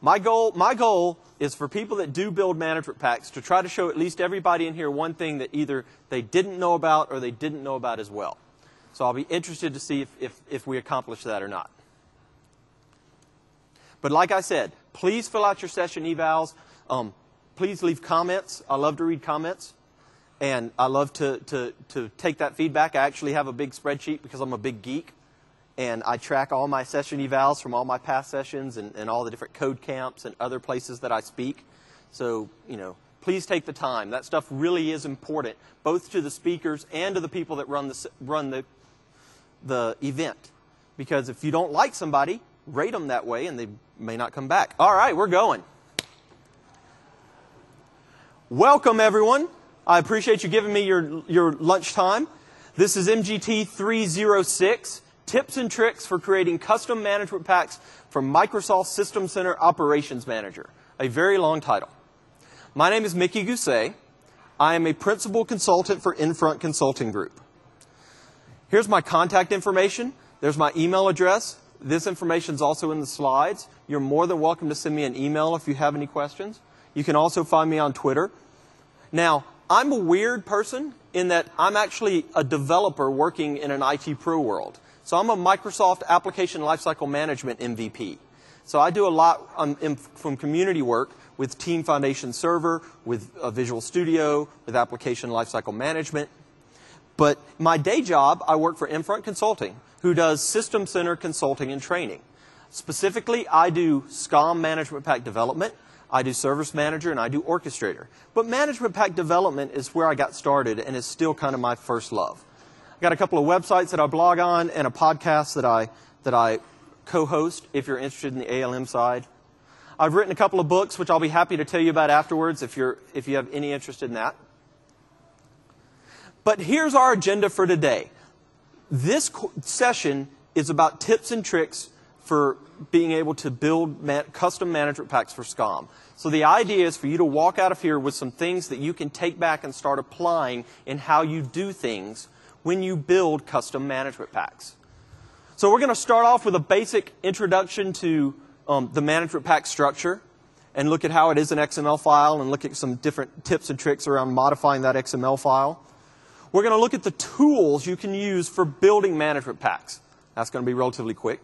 My goal is for people that do build management packs to try to show at least everybody in here one thing that either they didn't know about or they didn't know about as well. So I'll be interested to see if we accomplish that or not. But like I said, please fill out your session evals. Please leave comments. I love to read comments. And I love to take that feedback. I actually have a big spreadsheet because I'm a big geek. And I track all my session evals from all my past sessions and all the different code camps and other places that I speak. So, please take the time. That stuff really is important, both to the speakers and to the people that run the event. Because if you don't like somebody, rate them that way and they may not come back. All right, we're going. Welcome, everyone. I appreciate you giving me your lunch time. This is MGT 306. Tips and tricks for creating custom management packs from Microsoft System Center Operations Manager. A very long title. My name is Mickey Gousset. I am a principal consultant for Infront Consulting Group. Here's my contact information. There's my email address. This information is also in the slides. You're more than welcome to send me an email if you have any questions. You can also find me on Twitter. Now, I'm a weird person in that I'm actually a developer working in an IT pro world. So I'm a Microsoft Application Lifecycle Management MVP. So I do a lot from community work with Team Foundation Server, with Visual Studio, with Application Lifecycle Management. But my day job, I work for Infront Consulting, who does System Center consulting and training. Specifically, I do SCOM Management Pack development, I do Service Manager, and I do Orchestrator. But Management Pack development is where I got started and is still kind of my first love. Got a couple of websites that I blog on and a podcast that I co-host if you're interested in the ALM side. I've written a couple of books which I'll be happy to tell you about afterwards if you have any interest in that. But here's our agenda for today. This session is about tips and tricks for being able to build custom management packs for SCOM. So the idea is for you to walk out of here with some things that you can take back and start applying in how you do things when you build custom management packs. So we're going to start off with a basic introduction to the management pack structure and look at how it is an XML file and look at some different tips and tricks around modifying that XML file. We're going to look at the tools you can use for building management packs. That's going to be relatively quick.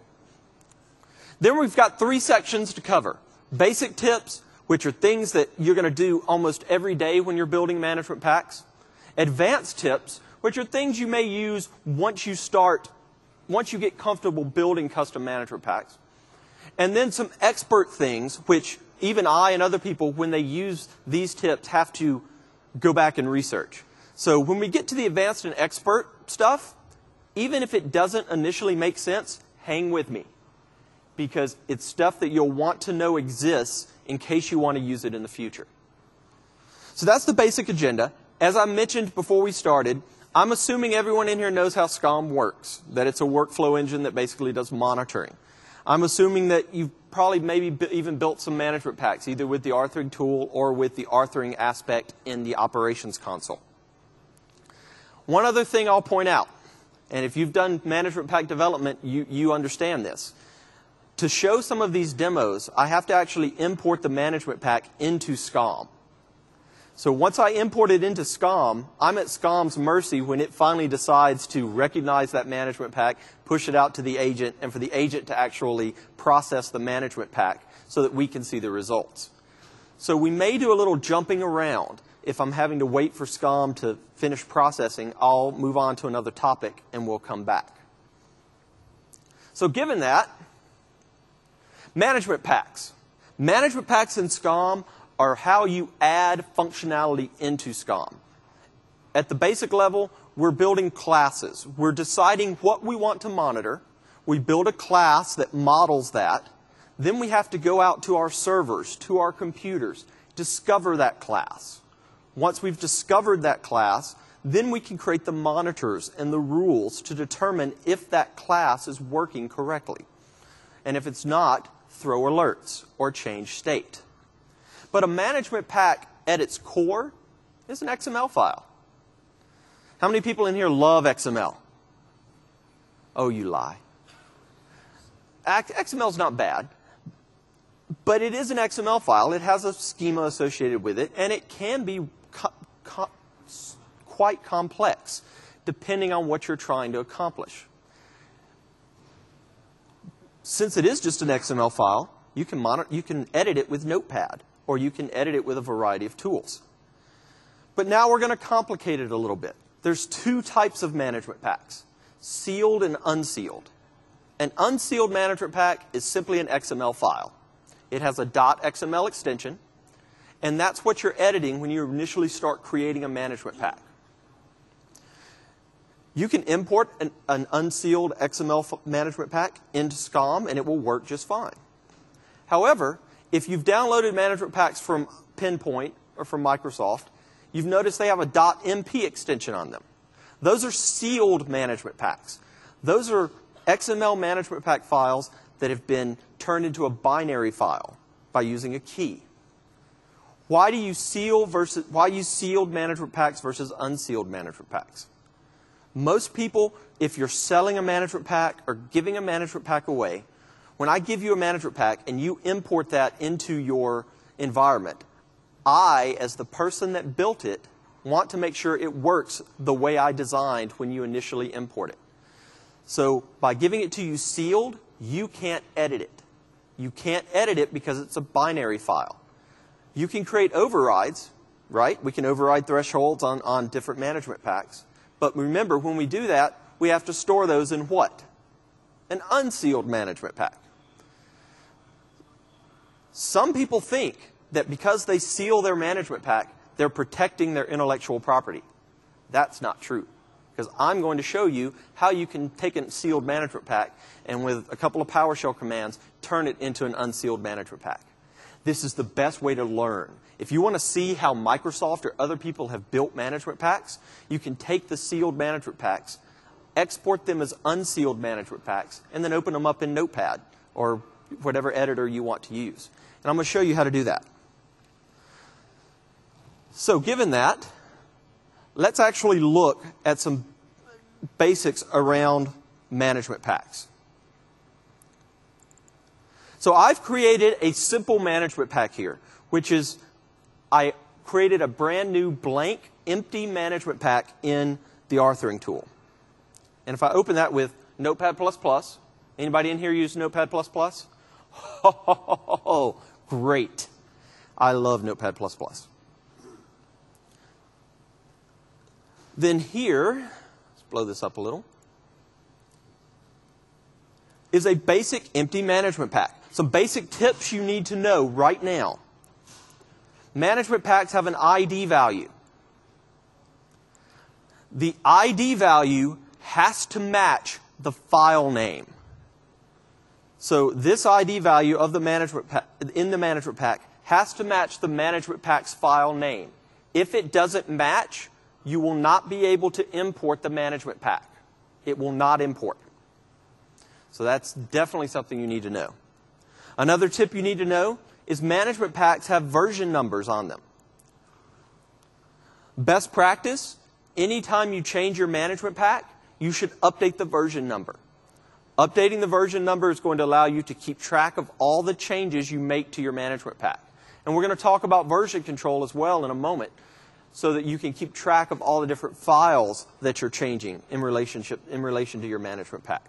Then we've got 3 sections to cover. Basic tips, which are things that you're going to do almost every day when you're building management packs. Advanced tips, which are things you may use once you get comfortable building custom management packs. And then some expert things, which even I and other people, when they use these tips, have to go back and research. So when we get to the advanced and expert stuff, even if it doesn't initially make sense, hang with me. Because it's stuff that you'll want to know exists in case you want to use it in the future. So that's the basic agenda. As I mentioned before we started, I'm assuming everyone in here knows how SCOM works, that it's a workflow engine that basically does monitoring. I'm assuming that you've probably maybe even built some management packs, either with the authoring tool or with the authoring aspect in the operations console. One other thing I'll point out, and if you've done management pack development, you understand this. To show some of these demos, I have to actually import the management pack into SCOM. So once I import it into SCOM, I'm at SCOM's mercy when it finally decides to recognize that management pack, push it out to the agent, and for the agent to actually process the management pack so that we can see the results. So we may do a little jumping around. If I'm having to wait for SCOM to finish processing, I'll move on to another topic and we'll come back. So given that, management packs. Management packs in SCOM are how you add functionality into SCOM. At the basic level, we're building classes. We're deciding what we want to monitor. We build a class that models that. Then we have to go out to our servers, to our computers, discover that class. Once we've discovered that class, then we can create the monitors and the rules to determine if that class is working correctly. And if it's not, throw alerts or change state. But a management pack at its core is an XML file. How many people in here love XML? Oh, you lie. XML is not bad. But it is an XML file. It has a schema associated with it, and it can be quite complex, depending on what you're trying to accomplish. Since it is just an XML file, you can edit it with Notepad, or you can edit it with a variety of tools. But now we're going to complicate it a little bit. There's two types of management packs, sealed and unsealed. An unsealed management pack is simply an XML file. It has a .xml extension, and that's what you're editing when you initially start creating a management pack. You can import an unsealed XML management pack into SCOM, and it will work just fine. However, if you've downloaded management packs from Pinpoint or from Microsoft, you've noticed they have a .mp extension on them. Those are sealed management packs. Those are XML management pack files that have been turned into a binary file by using a key. Why use sealed management packs versus unsealed management packs? Most people, if you're selling a management pack or giving a management pack away, when I give you a management pack and you import that into your environment, I, as the person that built it, want to make sure it works the way I designed when you initially import it. So by giving it to you sealed, you can't edit it. You can't edit it because it's a binary file. You can create overrides, right? We can override thresholds on different management packs. But remember, when we do that, we have to store those in what? An unsealed management pack. Some people think that because they seal their management pack, they're protecting their intellectual property. That's not true. Because I'm going to show you how you can take a sealed management pack and with a couple of PowerShell commands, turn it into an unsealed management pack. This is the best way to learn. If you want to see how Microsoft or other people have built management packs, you can take the sealed management packs, export them as unsealed management packs, and then open them up in Notepad or whatever editor you want to use. And I'm going to show you how to do that. So given that, let's actually look at some basics around management packs. So I've created a simple management pack here, which is I created a brand new blank, empty management pack in the authoring tool. And if I open that with Notepad++, anybody in here use Notepad++? Oh, great. I love Notepad++. Then here, let's blow this up a little, is a basic empty management pack. Some basic tips you need to know right now. Management packs have an ID value. The ID value has to match the file name. So this ID value of the management pack, in the management pack has to match the management pack's file name. If it doesn't match, you will not be able to import the management pack. It will not import. So that's definitely something you need to know. Another tip you need to know is management packs have version numbers on them. Best practice, anytime you change your management pack, you should update the version number. Updating the version number is going to allow you to keep track of all the changes you make to your management pack. And we're going to talk about version control as well in a moment, so that you can keep track of all the different files that you're changing in relation to your management pack.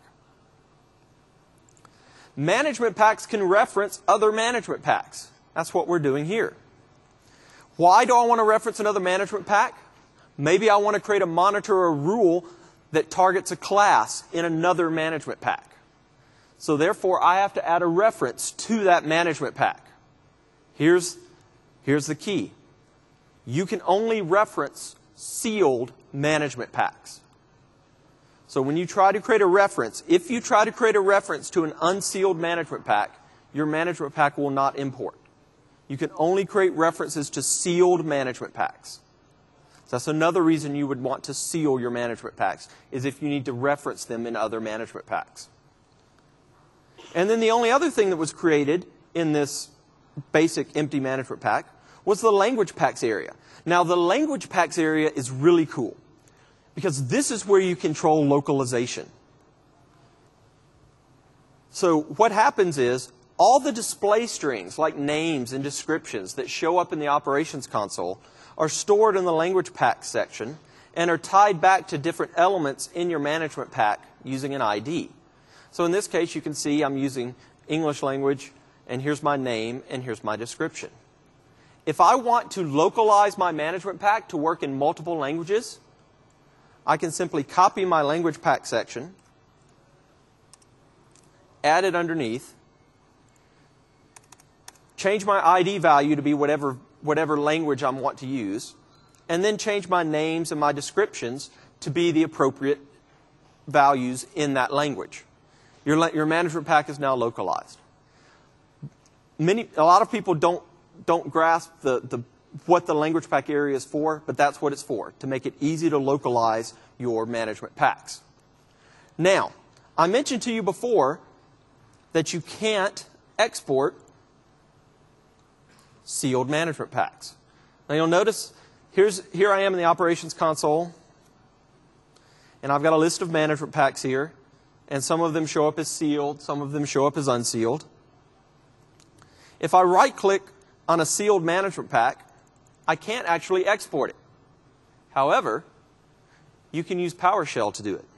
Management packs can reference other management packs. That's what we're doing here. Why do I want to reference another management pack? Maybe I want to create a monitor or a rule that targets a class in another management pack. So therefore, I have to add a reference to that management pack. Here's the key. You can only reference sealed management packs. So when you try to create a reference, if you try to create a reference to an unsealed management pack, your management pack will not import. You can only create references to sealed management packs. So that's another reason you would want to seal your management packs, is if you need to reference them in other management packs. And then the only other thing that was created in this basic empty management pack was the language packs area. Now the language packs area is really cool, because this is where you control localization. So what happens is, all the display strings, like names and descriptions that show up in the operations console, are stored in the language pack section and are tied back to different elements in your management pack using an ID. So in this case, you can see I'm using English language, and here's my name, and here's my description. If I want to localize my management pack to work in multiple languages, I can simply copy my language pack section, add it underneath, change my ID value to be whatever language I want to use, and then change my names and my descriptions to be the appropriate values in that language. Your management pack is now localized. A lot of people don't grasp what the language pack area is for, but that's what it's for, to make it easy to localize your management packs. Now, I mentioned to you before that you can't export sealed management packs. Now you'll notice here I am in the operations console, and I've got a list of management packs here, and some of them show up as sealed, some of them show up as unsealed. If I right-click on a sealed management pack, I can't actually export it. However, you can use PowerShell to do it.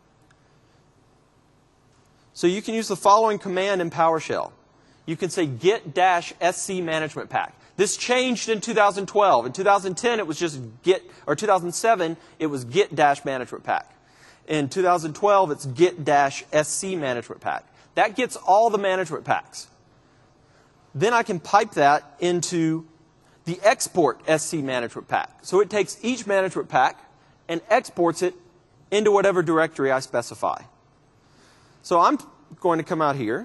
So you can use the following command in PowerShell. You can say get-sc management pack. This changed in 2012. In 2010, it was just get, or 2007, it was get-management pack. In 2012, it's get-sc management pack. That gets all the management packs. Then I can pipe that into the export SC management pack. So it takes each management pack and exports it into whatever directory I specify. So I'm going to come out here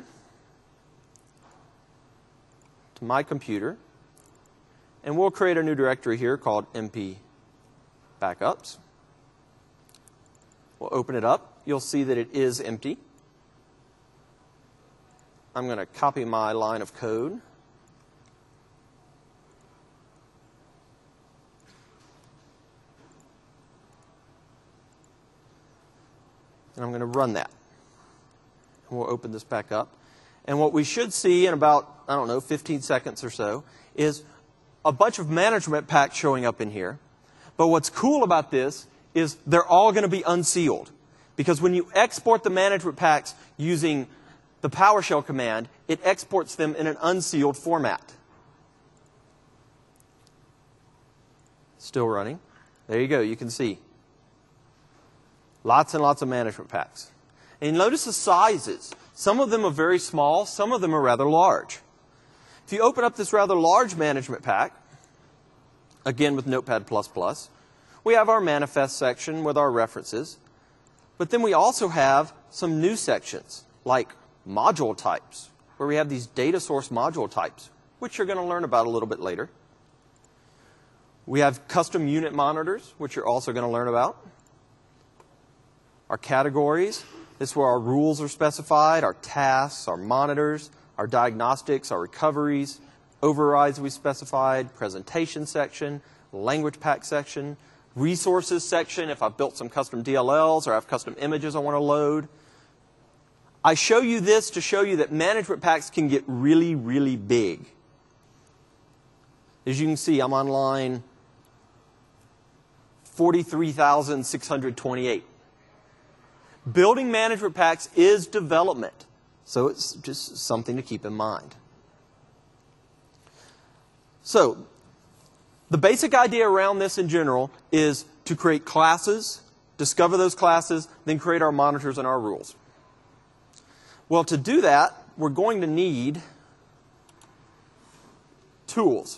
to my computer, and we'll create a new directory here called MP Backups. We'll open it up. You'll see that it is empty. I'm going to copy my line of code. And I'm going to run that. And we'll open this back up. And what we should see in about, 15 seconds or so, is a bunch of management packs showing up in here. But what's cool about this is they're all going to be unsealed. Because when you export the management packs using the PowerShell command, it exports them in an unsealed format. Still running. There you go, you can see. Lots and lots of management packs. And notice the sizes. Some of them are very small, some of them are rather large. If you open up this rather large management pack, again with Notepad++, we have our manifest section with our references. But then we also have some new sections, like module types, where we have these data source module types, which you're going to learn about a little bit later. We have custom unit monitors, which you're also going to learn about. Our categories, this is where our rules are specified, our tasks, our monitors, our diagnostics, our recoveries, overrides we specified, presentation section, language pack section, resources section if I've built some custom DLLs or I have custom images I want to load. I show you this to show you that management packs can get really, really big. As you can see, I'm on line 43,628. Building management packs is development, so it's just something to keep in mind. So, the basic idea around this in general is to create classes, discover those classes, then create our monitors and our rules. Well, to do that, we're going to need tools.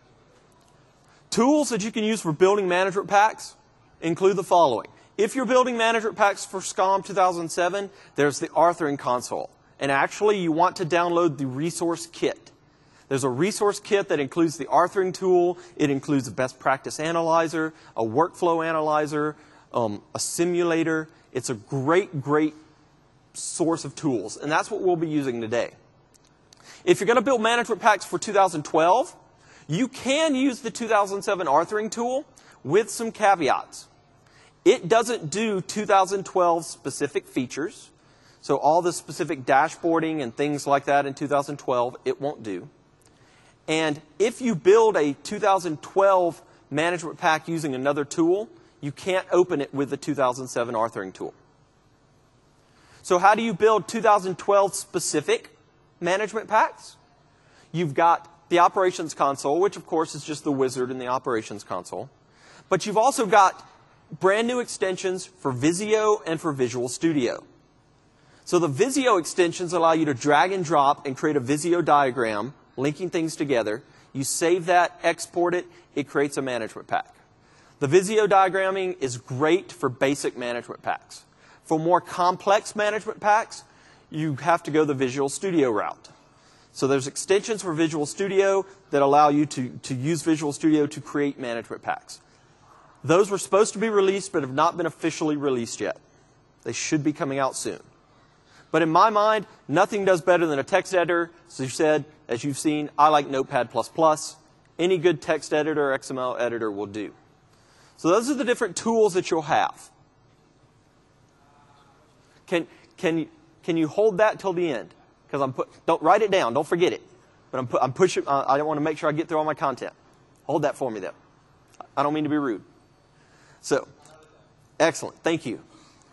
Tools that you can use for building management packs include the following. If you're building management packs for SCOM 2007, there's the authoring console. And actually, you want to download the resource kit. There's a resource kit that includes the authoring tool. It includes a best practice analyzer, a workflow analyzer, a simulator. It's a great, great source of tools, and that's what we'll be using today. If you're going to build management packs for 2012, you can use the 2007 authoring tool with some caveats. It doesn't do 2012 specific features, So all the specific dashboarding and things like that in 2012, it won't do. And if you build a 2012 management pack using another tool, you can't open it with the 2007 authoring tool. So how do you build 2012 specific management packs? You've got the operations console, which of course is just the wizard in the operations console. But you've also got brand new extensions for Visio and for Visual Studio. So the Visio extensions allow you to drag and drop and create a Visio diagram, linking things together. You save that, export it, it creates a management pack. The Visio diagramming is great for basic management packs. For more complex management packs, you have to go the Visual Studio route. So there's extensions for Visual Studio that allow you to use Visual Studio to create management packs. Those were supposed to be released but have not been officially released yet. They should be coming out soon. But in my mind, nothing does better than a text editor. As you've seen, I like Notepad++. Any good text editor or XML editor will do. So those are the different tools that you'll have. Can you hold that till the end? Because don't write it down. Don't forget it. But I'm pushing. I want to make sure I get through all my content. Hold that for me, though. I don't mean to be rude. So, excellent. Thank you.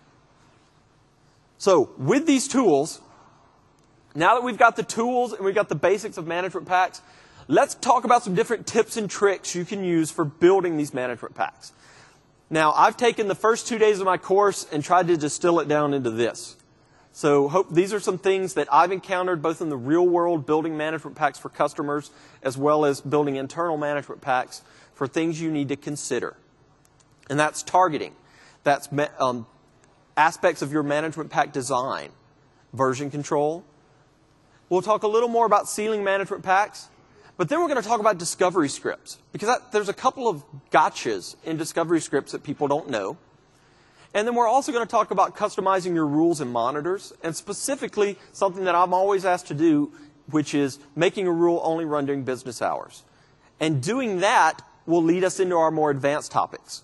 So, with these tools, now that we've got the tools and we've got the basics of management packs, let's talk about some different tips and tricks you can use for building these management packs. Now, I've taken the first 2 days of my course and tried to distill it down into this. So these are some things that I've encountered both in the real world building management packs for customers as well as building internal management packs for things you need to consider. And that's targeting. That's aspects of your management pack design. Version control. We'll talk a little more about sealing management packs. But then we're going to talk about discovery scripts. Because there's a couple of gotchas in discovery scripts that people don't know. And then we're also going to talk about customizing your rules and monitors, and specifically something that I'm always asked to do, which is making a rule only run during business hours. And doing that will lead us into our more advanced topics.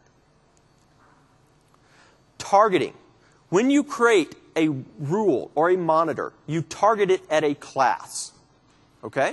Targeting. When you create a rule or a monitor, you target it at a class. Okay?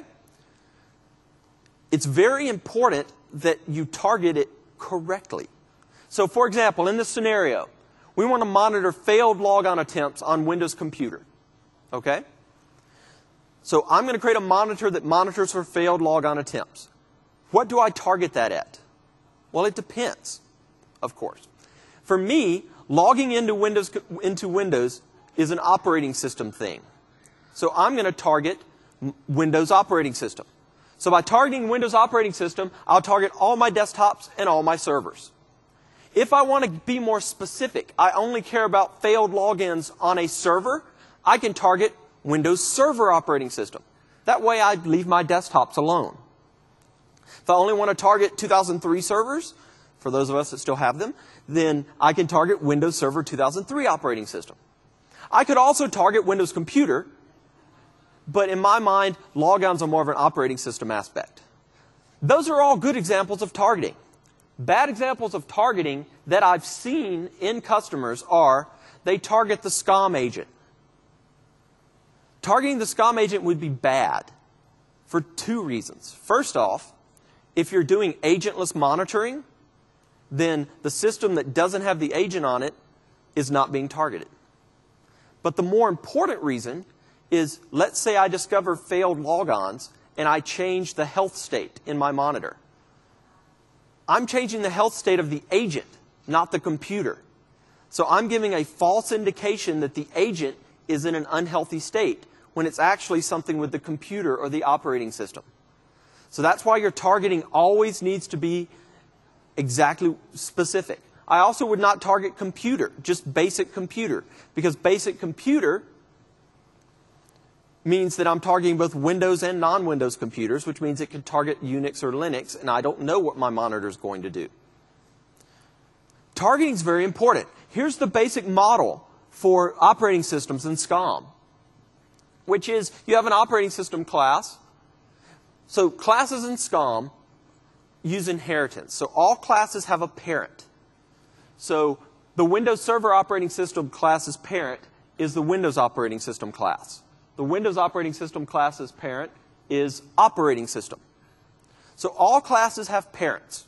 It's very important that you target it correctly. So, for example, in this scenario, we want to monitor failed logon attempts on Windows Computer. Okay? So I'm going to create a monitor that monitors for failed logon attempts. What do I target that at? Well, it depends, of course. For me, logging into Windows is an operating system thing. So I'm going to target Windows operating system. So by targeting Windows operating system, I'll target all my desktops and all my servers. If I want to be more specific, I only care about failed logins on a server, I can target Windows Server operating system. That way I leave my desktops alone. If I only want to target 2003 servers, for those of us that still have them, then I can target Windows Server 2003 operating system. I could also target Windows Computer, but in my mind, logons are more of an operating system aspect. Those are all good examples of targeting. Bad examples of targeting that I've seen in customers are they target the SCOM agent. Targeting the SCOM agent would be bad for two reasons. First off, if you're doing agentless monitoring, then the system that doesn't have the agent on it is not being targeted. But the more important reason is, let's say I discover failed logons and I change the health state in my monitor. I'm changing the health state of the agent, not the computer. So I'm giving a false indication that the agent is in an unhealthy state when it's actually something with the computer or the operating system. So that's why your targeting always needs to be exactly specific. I also would not target computer, just basic computer, because basic computer means that I'm targeting both Windows and non-Windows computers, which means it can target Unix or Linux, and I don't know what my monitor is going to do. Targeting is very important. Here's the basic model for operating systems in SCOM, which is you have an operating system class. So classes in SCOM use inheritance. So all classes have a parent. So the Windows Server operating system class's parent is the Windows operating system class. The Windows operating system class's parent is operating system. So all classes have parents.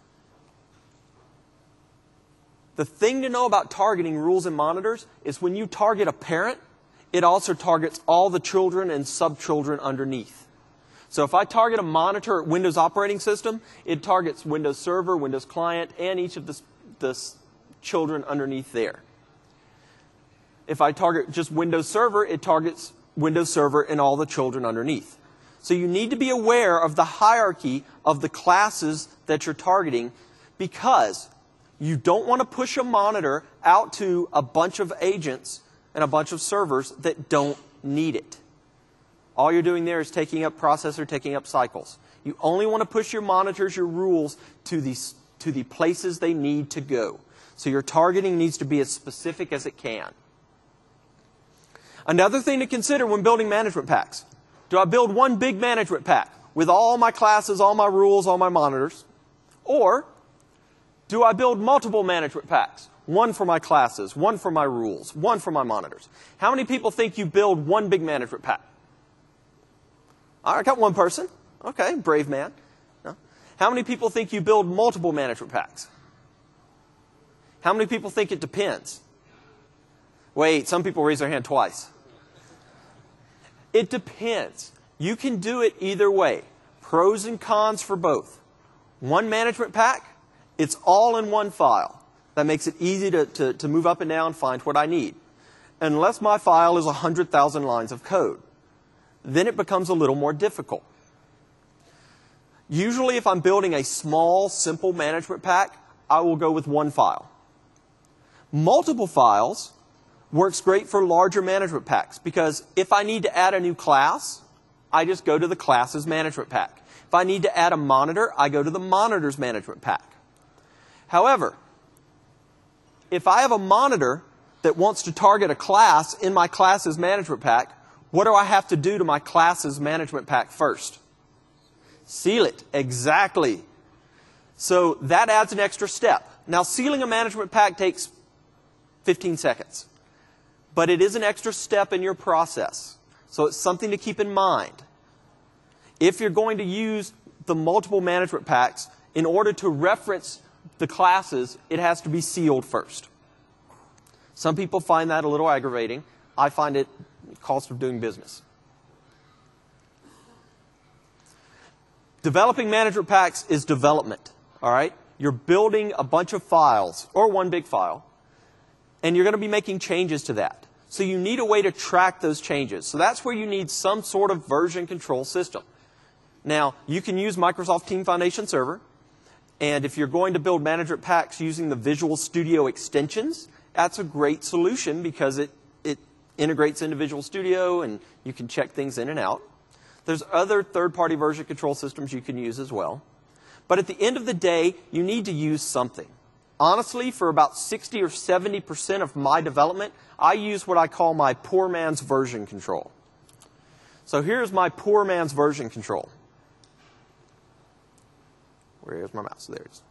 The thing to know about targeting rules and monitors is when you target a parent, it also targets all the children and subchildren underneath. So if I target a monitor at Windows operating system, it targets Windows Server, Windows Client, and each of the children underneath there. If I target just Windows Server, it targets Windows Server and all the children underneath. So you need to be aware of the hierarchy of the classes that you're targeting, because you don't want to push a monitor out to a bunch of agents and a bunch of servers that don't need it. All you're doing there is taking up processor, taking up cycles. You only want to push your monitors, your rules, to the places they need to go. So your targeting needs to be as specific as it can. Another thing to consider when building management packs. Do I build one big management pack with all my classes, all my rules, all my monitors? Or do I build multiple management packs? One for my classes, one for my rules, one for my monitors. How many people think you build one big management pack? All right, I got one person. Okay, brave man. No. How many people think you build multiple management packs? How many people think it depends? Wait, some people raise their hand twice. It depends. You can do it either way. Pros and cons for both. One management pack, it's all in one file. That makes it easy to move up and down, find what I need. Unless my file is 100,000 lines of code. Then it becomes a little more difficult. Usually if I'm building a small, simple management pack, I will go with one file. Multiple files works great for larger management packs, because if I need to add a new class, I just go to the class's management pack. If I need to add a monitor, I go to the monitor's management pack. However, if I have a monitor that wants to target a class in my class's management pack, what do I have to do to my class's management pack first? Seal it. Exactly. So that adds an extra step. Now, sealing a management pack takes 15 seconds. But it is an extra step in your process. So it's something to keep in mind. If you're going to use the multiple management packs, in order to reference the classes, it has to be sealed first. Some people find that a little aggravating. I find it cost of doing business. Developing management packs is development. All right? You're building a bunch of files, or one big file, and you're going to be making changes to that. So you need a way to track those changes. So that's where you need some sort of version control system. Now, you can use Microsoft Team Foundation Server, and if you're going to build management packs using the Visual Studio extensions, that's a great solution because it integrates into Visual Studio and you can check things in and out. There's other third-party version control systems you can use as well. But at the end of the day, you need to use something. Honestly, for about 60 or 70% of my development, I use what I call my poor man's version control. So here's my poor man's version control. Where's my mouse? There it is.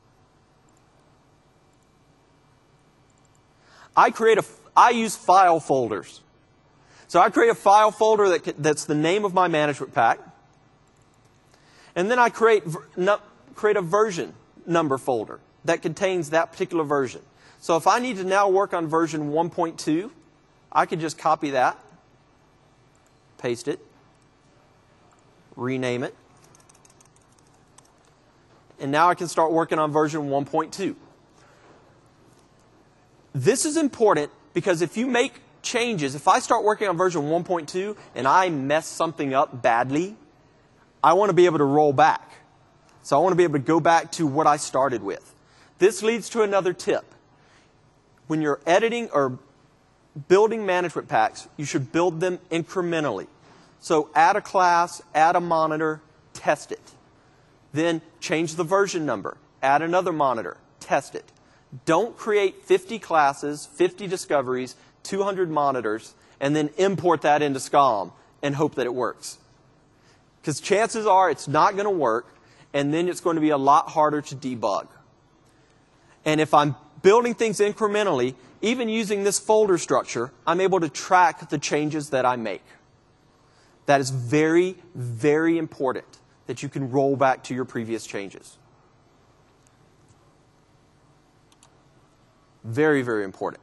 I use file folders. So I create a file folder that's the name of my management pack. And then I create a version number folder that contains that particular version. So if I need to now work on version 1.2, I could just copy that, paste it, rename it, and now I can start working on version 1.2. This is important because if you make changes, if I start working on version 1.2 and I mess something up badly, I want to be able to roll back. So I want to be able to go back to what I started with. This leads to another tip. When you're editing or building management packs, you should build them incrementally. So add a class, add a monitor, test it. Then change the version number, add another monitor, test it. Don't create 50 classes, 50 discoveries, 200 monitors, and then import that into SCOM and hope that it works. Because chances are it's not going to work, and then it's going to be a lot harder to debug. And if I'm building things incrementally, even using this folder structure, I'm able to track the changes that I make. That is very, very important, that you can roll back to your previous changes. Very, very important.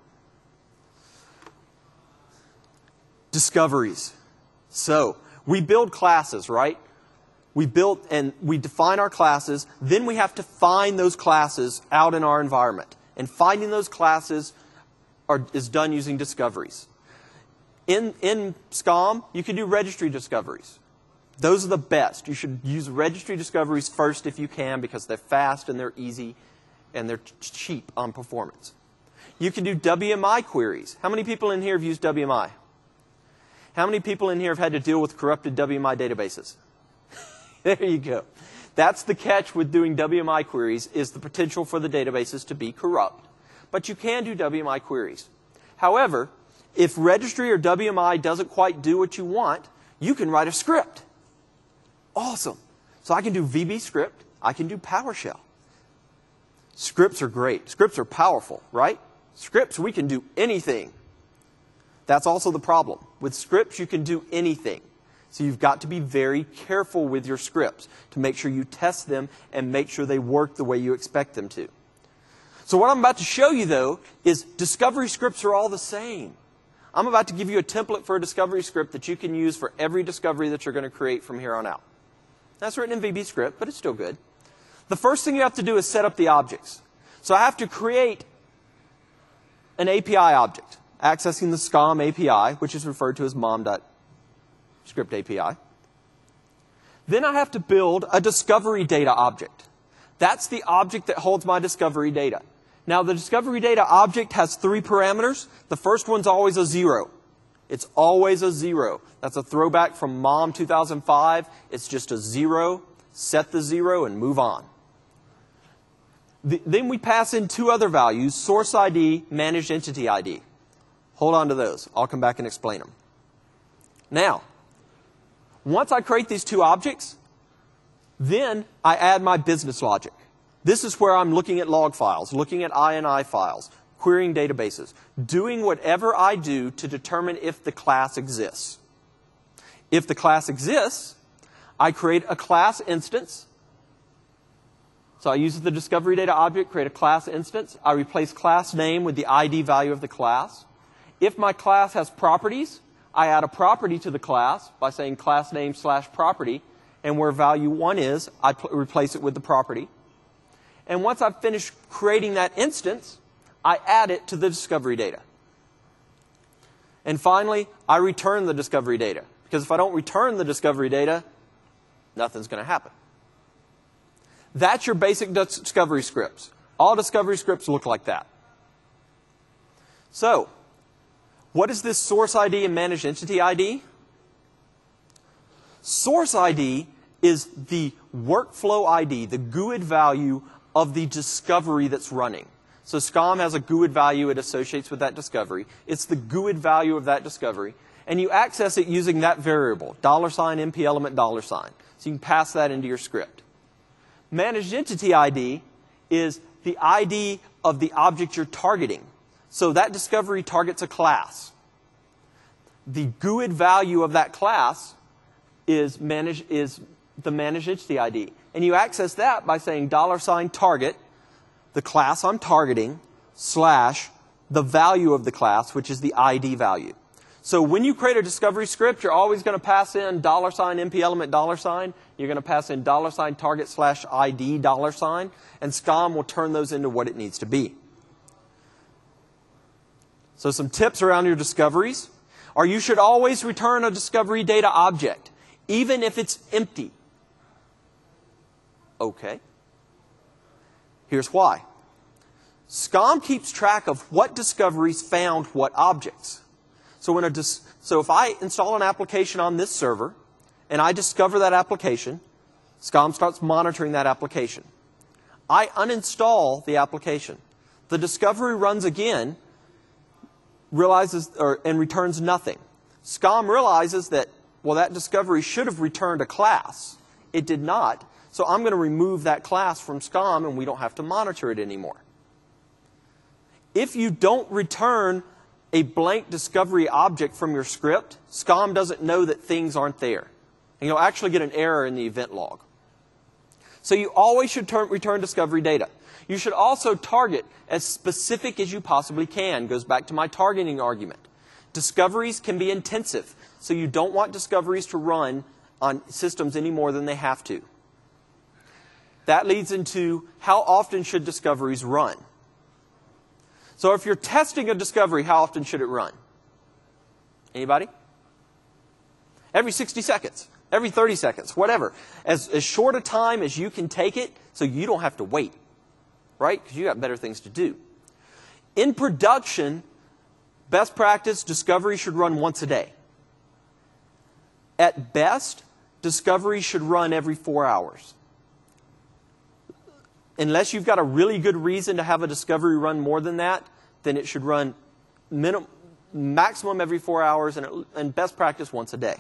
Discoveries. So, we build classes, right? We build and we define our classes, then we have to find those classes out in our environment. And finding those classes is done using discoveries. In SCOM, you can do registry discoveries. Those are the best. You should use registry discoveries first if you can, because they're fast and they're easy and they're cheap on performance. You can do WMI queries. How many people in here have used WMI? How many people in here have had to deal with corrupted WMI databases? There you go. That's the catch with doing WMI queries, is the potential for the databases to be corrupt. But you can do WMI queries. However, if registry or WMI doesn't quite do what you want, you can write a script. Awesome. So I can do VB script. I can do PowerShell. Scripts are great. Scripts are powerful, right? Scripts, we can do anything. That's also the problem. With scripts, you can do anything. So you've got to be very careful with your scripts to make sure you test them and make sure they work the way you expect them to. So what I'm about to show you, though, is discovery scripts are all the same. I'm about to give you a template for a discovery script that you can use for every discovery that you're going to create from here on out. That's written in VB script, but it's still good. The first thing you have to do is set up the objects. So I have to create an API object, accessing the SCOM API, which is referred to as mom.script API. Then I have to build a discovery data object. That's the object that holds my discovery data. Now, the discovery data object has 3 parameters. The first one's always a 0. It's always a 0. That's a throwback from Mom 2005. It's just a 0. Set the 0 and move on. Then we pass in 2 other values, source ID, managed entity ID. Hold on to those. I'll come back and explain them. Now, once I create these 2 objects, then I add my business logic. This is where I'm looking at log files, looking at INI files, querying databases, doing whatever I do to determine if the class exists. If the class exists, I create a class instance. So I use the discovery data object, create a class instance. I replace class name with the ID value of the class. If my class has properties, I add a property to the class by saying class name / property. And where value 1 is, I replace it with the property. And once I've finished creating that instance, I add it to the discovery data. And finally, I return the discovery data. Because if I don't return the discovery data, nothing's going to happen. That's your basic discovery scripts. All discovery scripts look like that. So, what is this source ID and managed entity ID? Source ID is the workflow ID, the GUID value of the discovery that's running. So SCOM has a GUID value it associates with that discovery. It's the GUID value of that discovery. And you access it using that variable, $, MP element, $. So you can pass that into your script. Managed entity ID is the ID of the object you're targeting. So that discovery targets a class. The GUID value of that class is the managed entity ID. And you access that by saying $target, the class I'm targeting, / the value of the class, which is the ID value. So when you create a discovery script, you're always going to pass in $, MP element, $. You're going to pass in $target / ID $, and SCOM will turn those into what it needs to be. So some tips around your discoveries are you should always return a discovery data object, even if it's empty. Okay. Here's why. SCOM keeps track of what discoveries found what objects. So if I install an application on this server, and I discover that application, SCOM starts monitoring that application. I uninstall the application. The discovery runs again, and returns nothing. SCOM realizes that, well, that discovery should have returned a class. It did not. So I'm going to remove that class from SCOM, and we don't have to monitor it anymore. If you don't return a blank discovery object from your script, SCOM doesn't know that things aren't there. And you'll actually get an error in the event log. So you always should return discovery data. You should also target as specific as you possibly can. Goes back to my targeting argument. Discoveries can be intensive, so you don't want discoveries to run on systems any more than they have to. That leads into how often should discoveries run. So if you're testing a discovery, how often should it run? Anybody? Every 60 seconds, every 30 seconds, whatever. As short a time as you can take it so you don't have to wait, right? Because you got better things to do. In production, best practice, discovery should run once a day. At best, discovery should run every 4 hours. Unless you've got a really good reason to have a discovery run more than that, then it should run maximum every 4 hours and best practice once a day.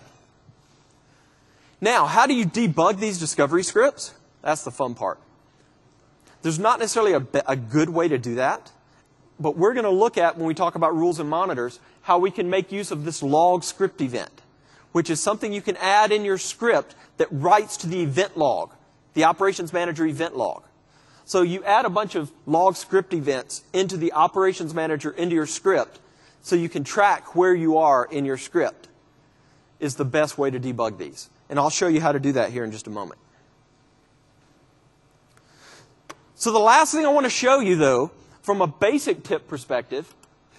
Now, how do you debug these discovery scripts? That's the fun part. There's not necessarily a good way to do that, but we're going to look at, when we talk about rules and monitors, how we can make use of this log script event, which is something you can add in your script that writes to the event log, the operations manager event log. So you add a bunch of log script events into the operations manager, into your script, so you can track where you are in your script, is the best way to debug these. And I'll show you how to do that here in just a moment. So the last thing I want to show you, though, from a basic tip perspective,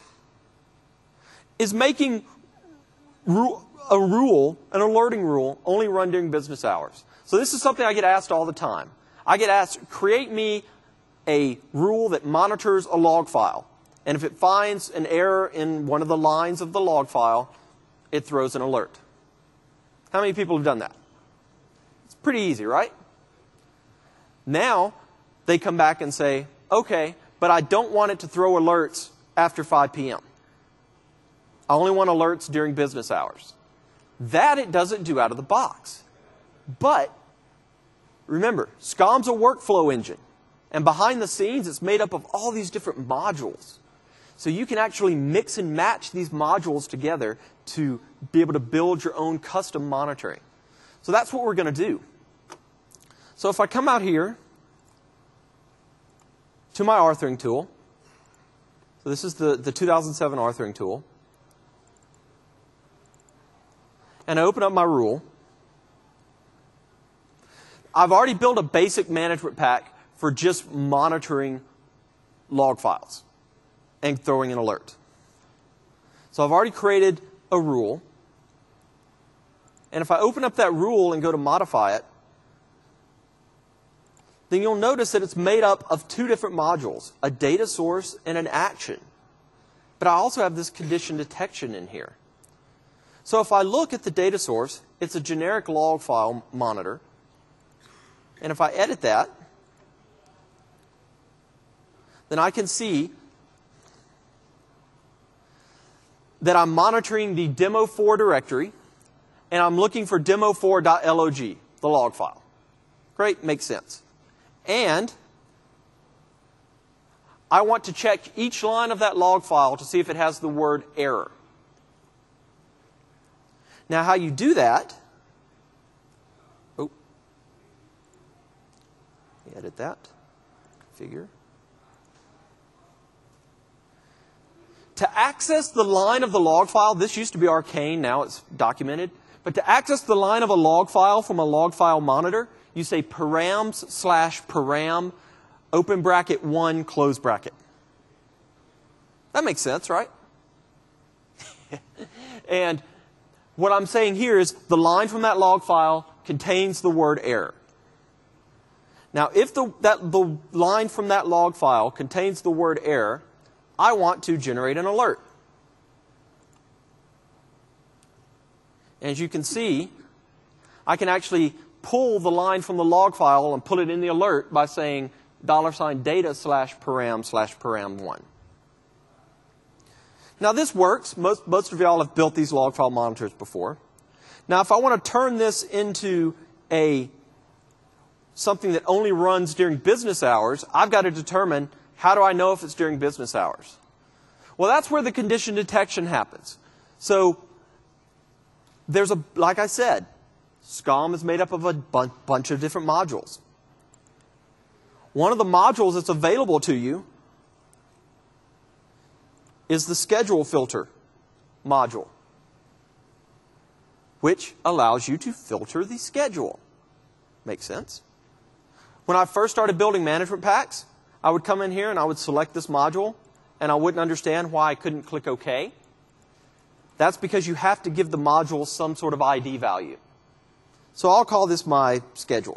is making a rule, an alerting rule, only run during business hours. So this is something I get asked all the time. I get asked, create me a rule that monitors a log file. And if it finds an error in one of the lines of the log file, it throws an alert. How many people have done that? It's pretty easy, right? Now, they come back and say, okay, but I don't want it to throw alerts after 5 p.m. I only want alerts during business hours. That it doesn't do out of the box. But remember, SCOM's a workflow engine. And behind the scenes, it's made up of all these different modules. So you can actually mix and match these modules together to be able to build your own custom monitoring. So that's what we're going to do. So if I come out here to my authoring tool, so this is the 2007 authoring tool, and I open up my rule, I've already built a basic management pack for just monitoring log files and throwing an alert. So I've already created a rule. And if I open up that rule and go to modify it, then you'll notice that it's made up of two different modules, a data source and an action. But I also have this condition detection in here. So if I look at the data source, it's a generic log file monitor. And if I edit that, then I can see that I'm monitoring the demo4 directory, and I'm looking for demo4.log, the log file. Great, makes sense. And I want to check each line of that log file to see if it has the word error. Now, how you do that, edit that, configure. To access the line of the log file, this used to be arcane, now it's documented. But to access the line of a log file from a log file monitor, you say params/param, open bracket 1, close bracket. That makes sense, right? And what I'm saying here is the line from that log file contains the word error. Now, if the line from that log file contains the word error, I want to generate an alert. And as you can see, I can actually pull the line from the log file and put it in the alert by saying $data/param/param1. Now, this works. Most of y'all have built these log file monitors before. Now, if I want to turn this into something that only runs during business hours, I've got to determine, how do I know if it's during business hours? Well, that's where the condition detection happens. So like I said, SCOM is made up of a bunch of different modules. One of the modules that's available to you is the schedule filter module, which allows you to filter the schedule. Makes sense? When I first started building management packs, I would come in here and I would select this module, and I wouldn't understand why I couldn't click OK. That's because you have to give the module some sort of ID value. So I'll call this my schedule.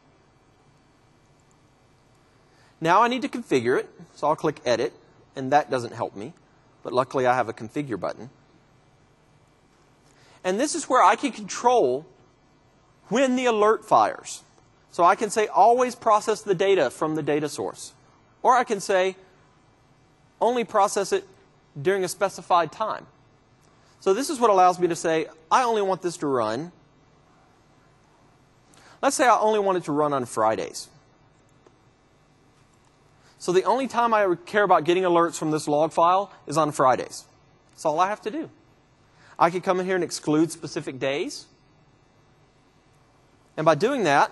Now I need to configure it, so I'll click Edit, and that doesn't help me. But luckily I have a Configure button. And this is where I can control when the alert fires. So I can say always process the data from the data source. Or I can say only process it during a specified time. So this is what allows me to say I only want this to run. Let's say I only want it to run on Fridays. So the only time I care about getting alerts from this log file is on Fridays. That's all I have to do. I can come in here and exclude specific days. And by doing that,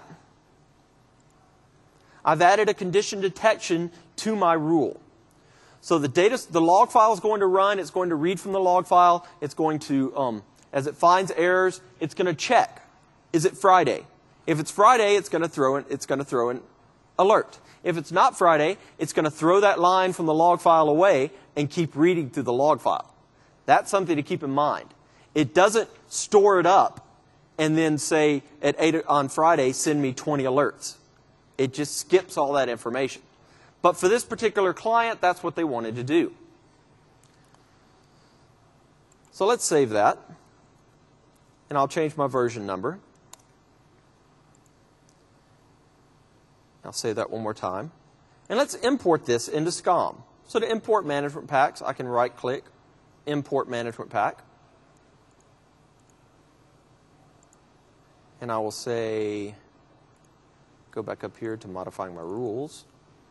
I've added a condition detection to my rule. So the log file is going to run. It's going to read from the log file. It's going to, as it finds errors, it's going to check. Is it Friday? If it's Friday, it's going to throw an alert. If it's not Friday, it's going to throw that line from the log file away and keep reading through the log file. That's something to keep in mind. It doesn't store it up and then say at 8 on Friday, send me 20 alerts. It just skips all that information. But for this particular client, that's what they wanted to do. So let's save that. And I'll change my version number. I'll say that one more time. And let's import this into SCOM. So to import management packs, I can right-click, Import Management Pack. And I will say, go back up here to modifying my rules.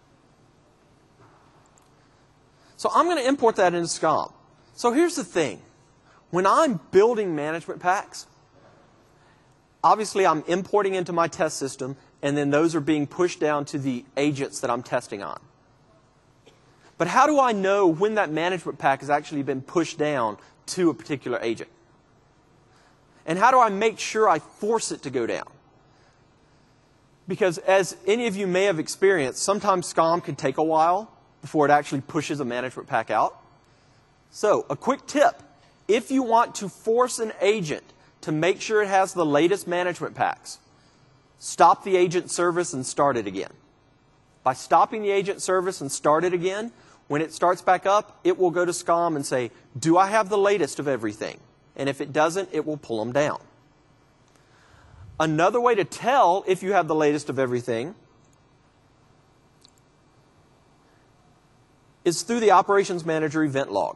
So I'm going to import that into SCOM. So here's the thing. When I'm building management packs, obviously I'm importing into my test system, and then those are being pushed down to the agents that I'm testing on. But how do I know when that management pack has actually been pushed down to a particular agent? And how do I make sure I force it to go down? Because as any of you may have experienced, sometimes SCOM can take a while before it actually pushes a management pack out. So a quick tip. If you want to force an agent to make sure it has the latest management packs, stop the agent service and start it again. By stopping the agent service and start it again, when it starts back up, it will go to SCOM and say, do I have the latest of everything? And if it doesn't, it will pull them down. Another way to tell if you have the latest of everything is through the Operations Manager event log.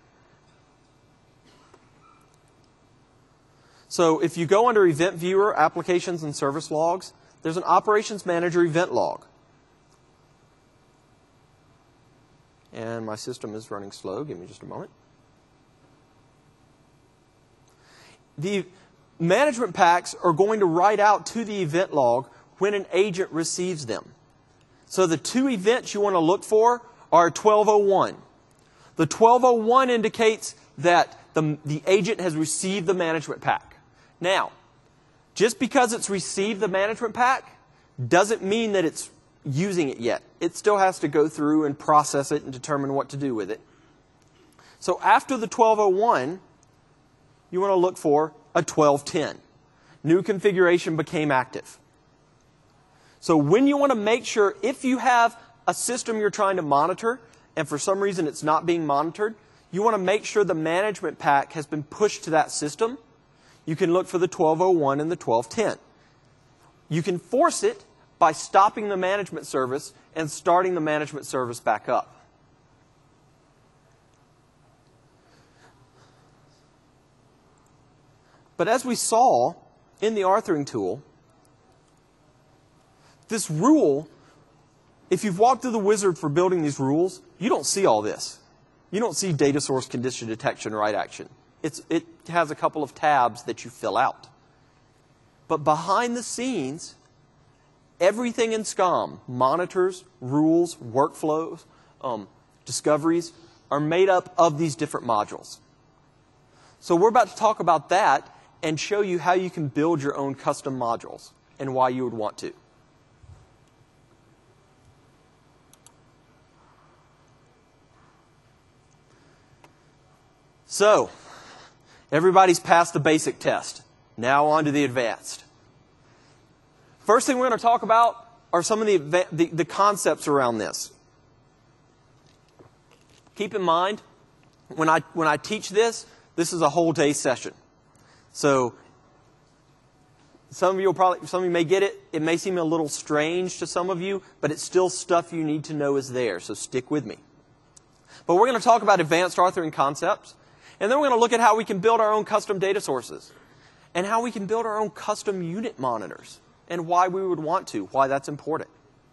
So if you go under Event Viewer, Applications and Service Logs, there's an Operations Manager event log. And my system is running slow. Give me just a moment. The management packs are going to write out to the event log when an agent receives them. So the two events you want to look for are 1201. The 1201 indicates that the agent has received the management pack. Now, just because it's received the management pack doesn't mean that it's using it yet. It still has to go through and process it and determine what to do with it. So after the 1201, you want to look for a 1210. New configuration became active. So when you want to make sure, if you have a system you're trying to monitor and for some reason it's not being monitored, you want to make sure the management pack has been pushed to that system. You can look for the 1201 and the 1210. You can force it by stopping the management service and starting the management service back up. But as we saw in the authoring tool, this rule, if you've walked through the wizard for building these rules, you don't see all this. you don't see data source condition detection write action. It has a couple of tabs that you fill out. But behind the scenes, everything in SCOM, monitors, rules, workflows, discoveries, are made up of these different modules. So we're about to talk about that and show you how you can build your own custom modules and why you would want to. So, everybody's passed the basic test. Now on to the advanced. First thing we're going to talk about are some of the concepts around this. Keep in mind, when I teach this, this is a whole day session. So, some of you may get it. It may seem a little strange to some of you, but it's still stuff you need to know is there. So stick with me. But we're going to talk about advanced authoring concepts. And then we're going to look at how we can build our own custom data sources. And how we can build our own custom unit monitors. And why we would want to, why that's important.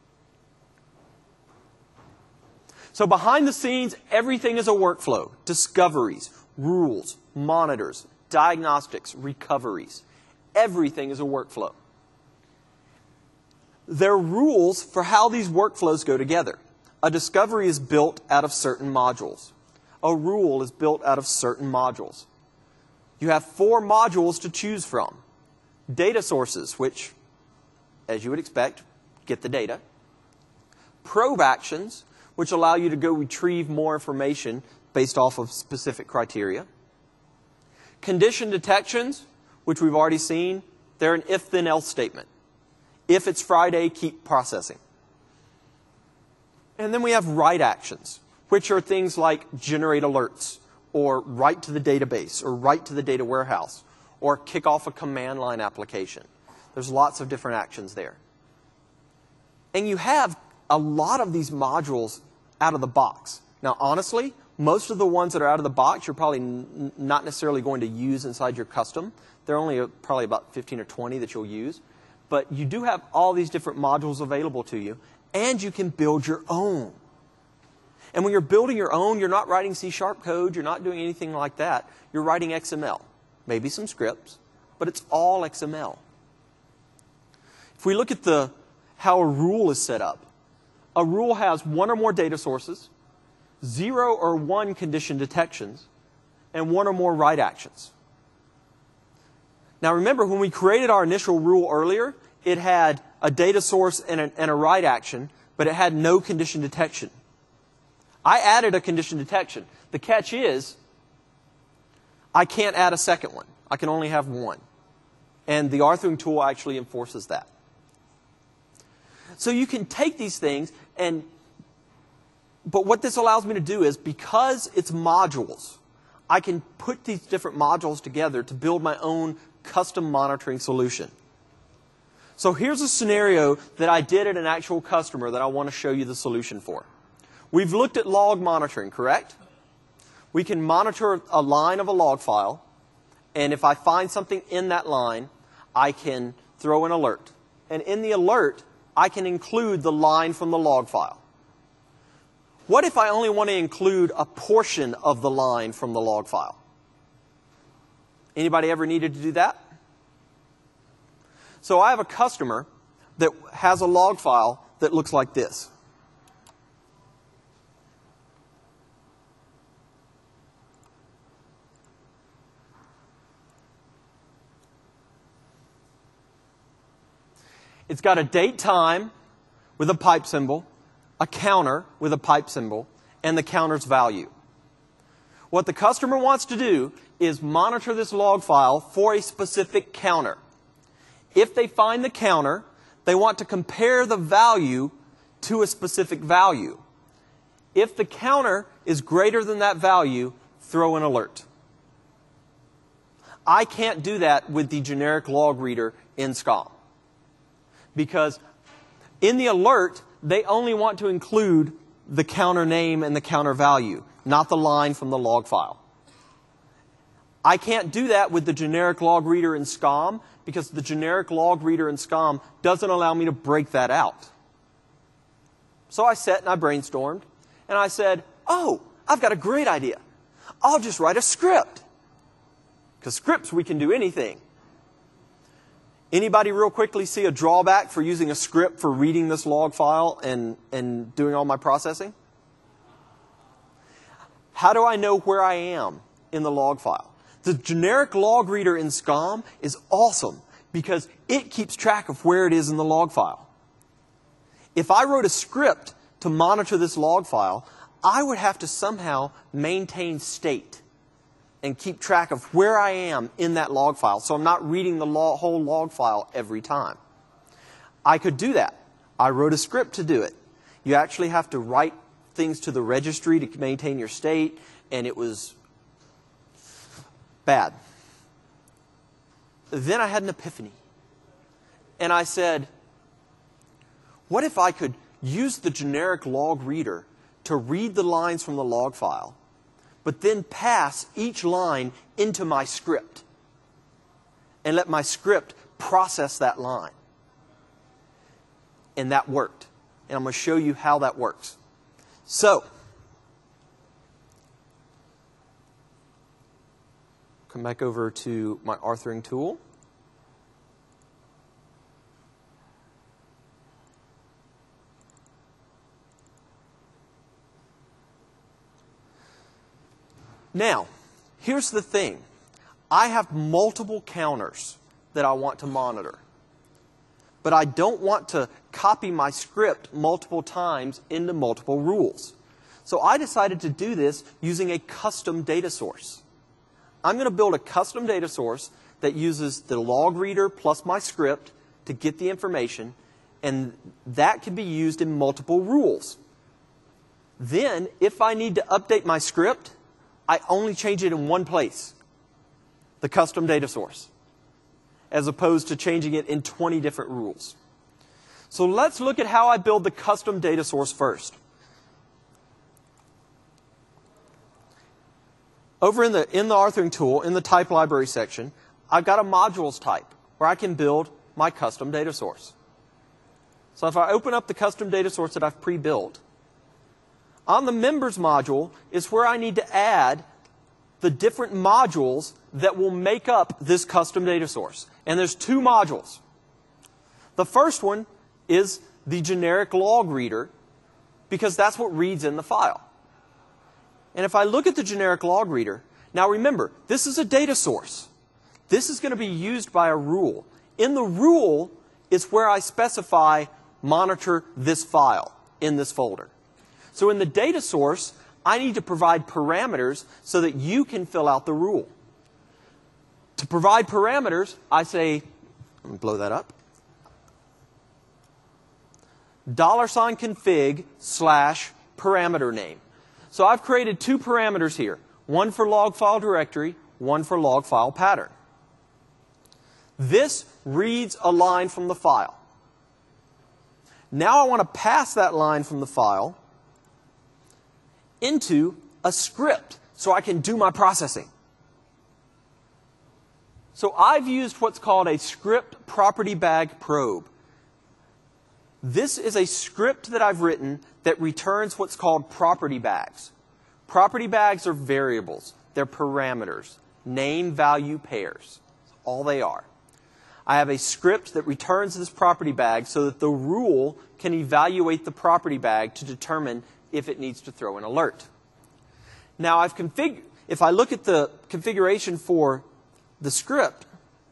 So behind the scenes, everything is a workflow. Discoveries, rules, monitors, diagnostics, recoveries. Everything is a workflow. There are rules for how these workflows go together. A discovery is built out of certain modules. A rule is built out of certain modules. You have 4 modules to choose from. Data sources, which, as you would expect, get the data. Probe actions, which allow you to go retrieve more information based off of specific criteria. Condition detections, which we've already seen, they're an if-then-else statement. If it's Friday, keep processing. And then we have write actions, which are things like generate alerts, or write to the database, or write to the data warehouse, or kick off a command line application. There's lots of different actions there. And you have a lot of these modules out of the box. Now, honestly, most of the ones that are out of the box, you're probably not necessarily going to use inside your custom. There are only probably about 15 or 20 that you'll use. But you do have all these different modules available to you, and you can build your own. And when you're building your own, you're not writing C# code, you're not doing anything like that. You're writing XML. Maybe some scripts, but it's all XML. If we look at how a rule is set up, a rule has 1 or more data sources, 0 or 1 condition detections, and 1 or more write actions. Now remember, when we created our initial rule earlier, it had a data source and a write action, but it had no condition detection. I added a condition detection. The catch is, I can't add a second one. I can only have 1. And the authoring tool actually enforces that. So you can take these things but what this allows me to do is, because it's modules, I can put these different modules together to build my own custom monitoring solution. So here's a scenario that I did at an actual customer that I want to show you the solution for. We've looked at log monitoring, correct? We can monitor a line of a log file, and if I find something in that line, I can throw an alert. And in the alert, I can include the line from the log file. What if I only want to include a portion of the line from the log file? Anybody ever needed to do that? So I have a customer that has a log file that looks like this. It's got a date time with a pipe symbol, a counter with a pipe symbol, and the counter's value. What the customer wants to do is monitor this log file for a specific counter. If they find the counter, they want to compare the value to a specific value. If the counter is greater than that value, throw an alert. I can't do that with the generic log reader in SCOM. Because in the alert, they only want to include the counter name and the counter value, not the line from the log file. I can't do that with the generic log reader in SCOM because the generic log reader in SCOM doesn't allow me to break that out. So I sat and I brainstormed and I said, oh, I've got a great idea. I'll just write a script. Because scripts, we can do anything. Anybody real quickly see a drawback for using a script for reading this log file and doing all my processing? How do I know where I am in the log file? The generic log reader in SCOM is awesome because it keeps track of where it is in the log file. If I wrote a script to monitor this log file, I would have to somehow maintain state and keep track of where I am in that log file, so I'm not reading the whole log file every time. I could do that. I wrote a script to do it. You actually have to write things to the registry to maintain your state, and it was bad. Then I had an epiphany. And I said, what if I could use the generic log reader to read the lines from the log file, but then pass each line into my script and let my script process that line? And that worked. And I'm going to show you how that works. So, come back over to my authoring tool. Now, here's the thing. I have multiple counters that I want to monitor. But I don't want to copy my script multiple times into multiple rules. So I decided to do this using a custom data source. I'm going to build a custom data source that uses the log reader plus my script to get the information, and that can be used in multiple rules. Then, if I need to update my script, I only change it in one place, the custom data source, as opposed to changing it in 20 different rules. So let's look at how I build the custom data source first. Over in the authoring tool, in the type library section, I've got a modules type where I can build my custom data source. So if I open up the custom data source that I've pre-built, on the members module is where I need to add the different modules that will make up this custom data source. And there's two modules. The first one is the generic log reader, because that's what reads in the file. And if I look at the generic log reader, now remember, this is a data source. This is going to be used by a rule. In the rule is where I specify monitor this file in this folder. So in the data source, I need to provide parameters so that you can fill out the rule. To provide parameters, I say, let me blow that up, $config / parameter name. So I've created two parameters here, one for log file directory, one for log file pattern. This reads a line from the file. Now I want to pass that line from the file into a script so I can do my processing. So I've used what's called a script property bag probe. This is a script that I've written that returns what's called property bags. Property bags are variables. They're parameters, name value pairs. That's all they are. I have a script that returns this property bag so that the rule can evaluate the property bag to determine if it needs to throw an alert. Now, if I look at the configuration for the script,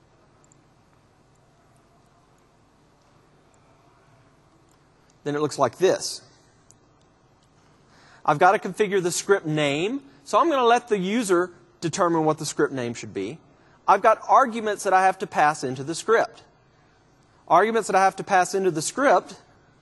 then it looks like this. I've got to configure the script name, so I'm going to let the user determine what the script name should be. I've got arguments that I have to pass into the script. Arguments that I have to pass into the script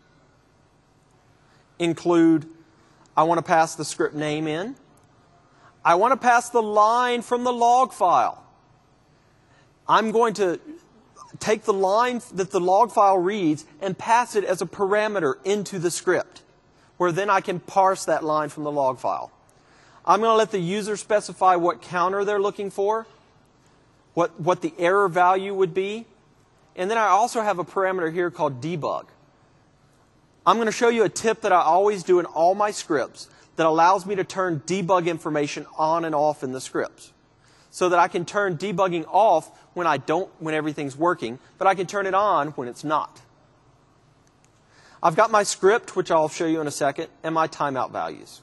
include, I want to pass the script name in. I want to pass the line from the log file. I'm going to take the line that the log file reads and pass it as a parameter into the script, where then I can parse that line from the log file. I'm going to let the user specify what counter they're looking for, what the error value would be, and then I also have a parameter here called debug. I'm going to show you a tip that I always do in all my scripts that allows me to turn debug information on and off in the scripts. So that I can turn debugging off when everything's working, but I can turn it on when it's not. I've got my script, which I'll show you in a second, and my timeout values.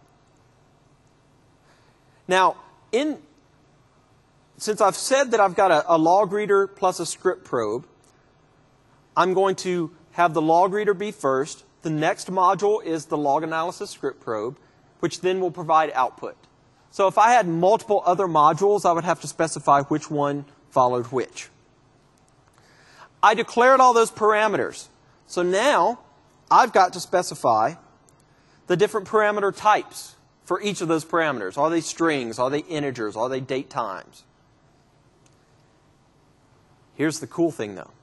Now, since I've said that I've got a log reader plus a script probe, I'm going to have the log reader be first. The next module is the log analysis script probe, which then will provide output. So if I had multiple other modules, I would have to specify which one followed which. I declared all those parameters. So now I've got to specify the different parameter types for each of those parameters. Are they strings? Are they integers? Are they date times? Here's the cool thing, though.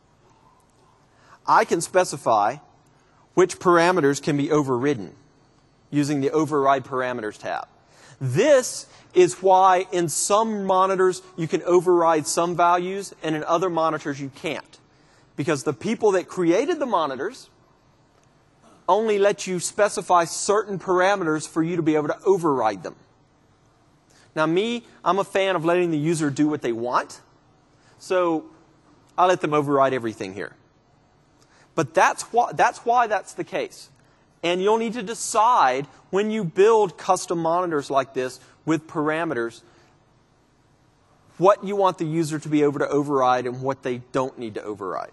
I can specify which parameters can be overridden using the Override Parameters tab. This is why in some monitors you can override some values and in other monitors you can't. Because the people that created the monitors only let you specify certain parameters for you to be able to override them. Now I'm a fan of letting the user do what they want. So I let them override everything here. But that's why that's the case. And you'll need to decide when you build custom monitors like this with parameters what you want the user to be able to override and what they don't need to override.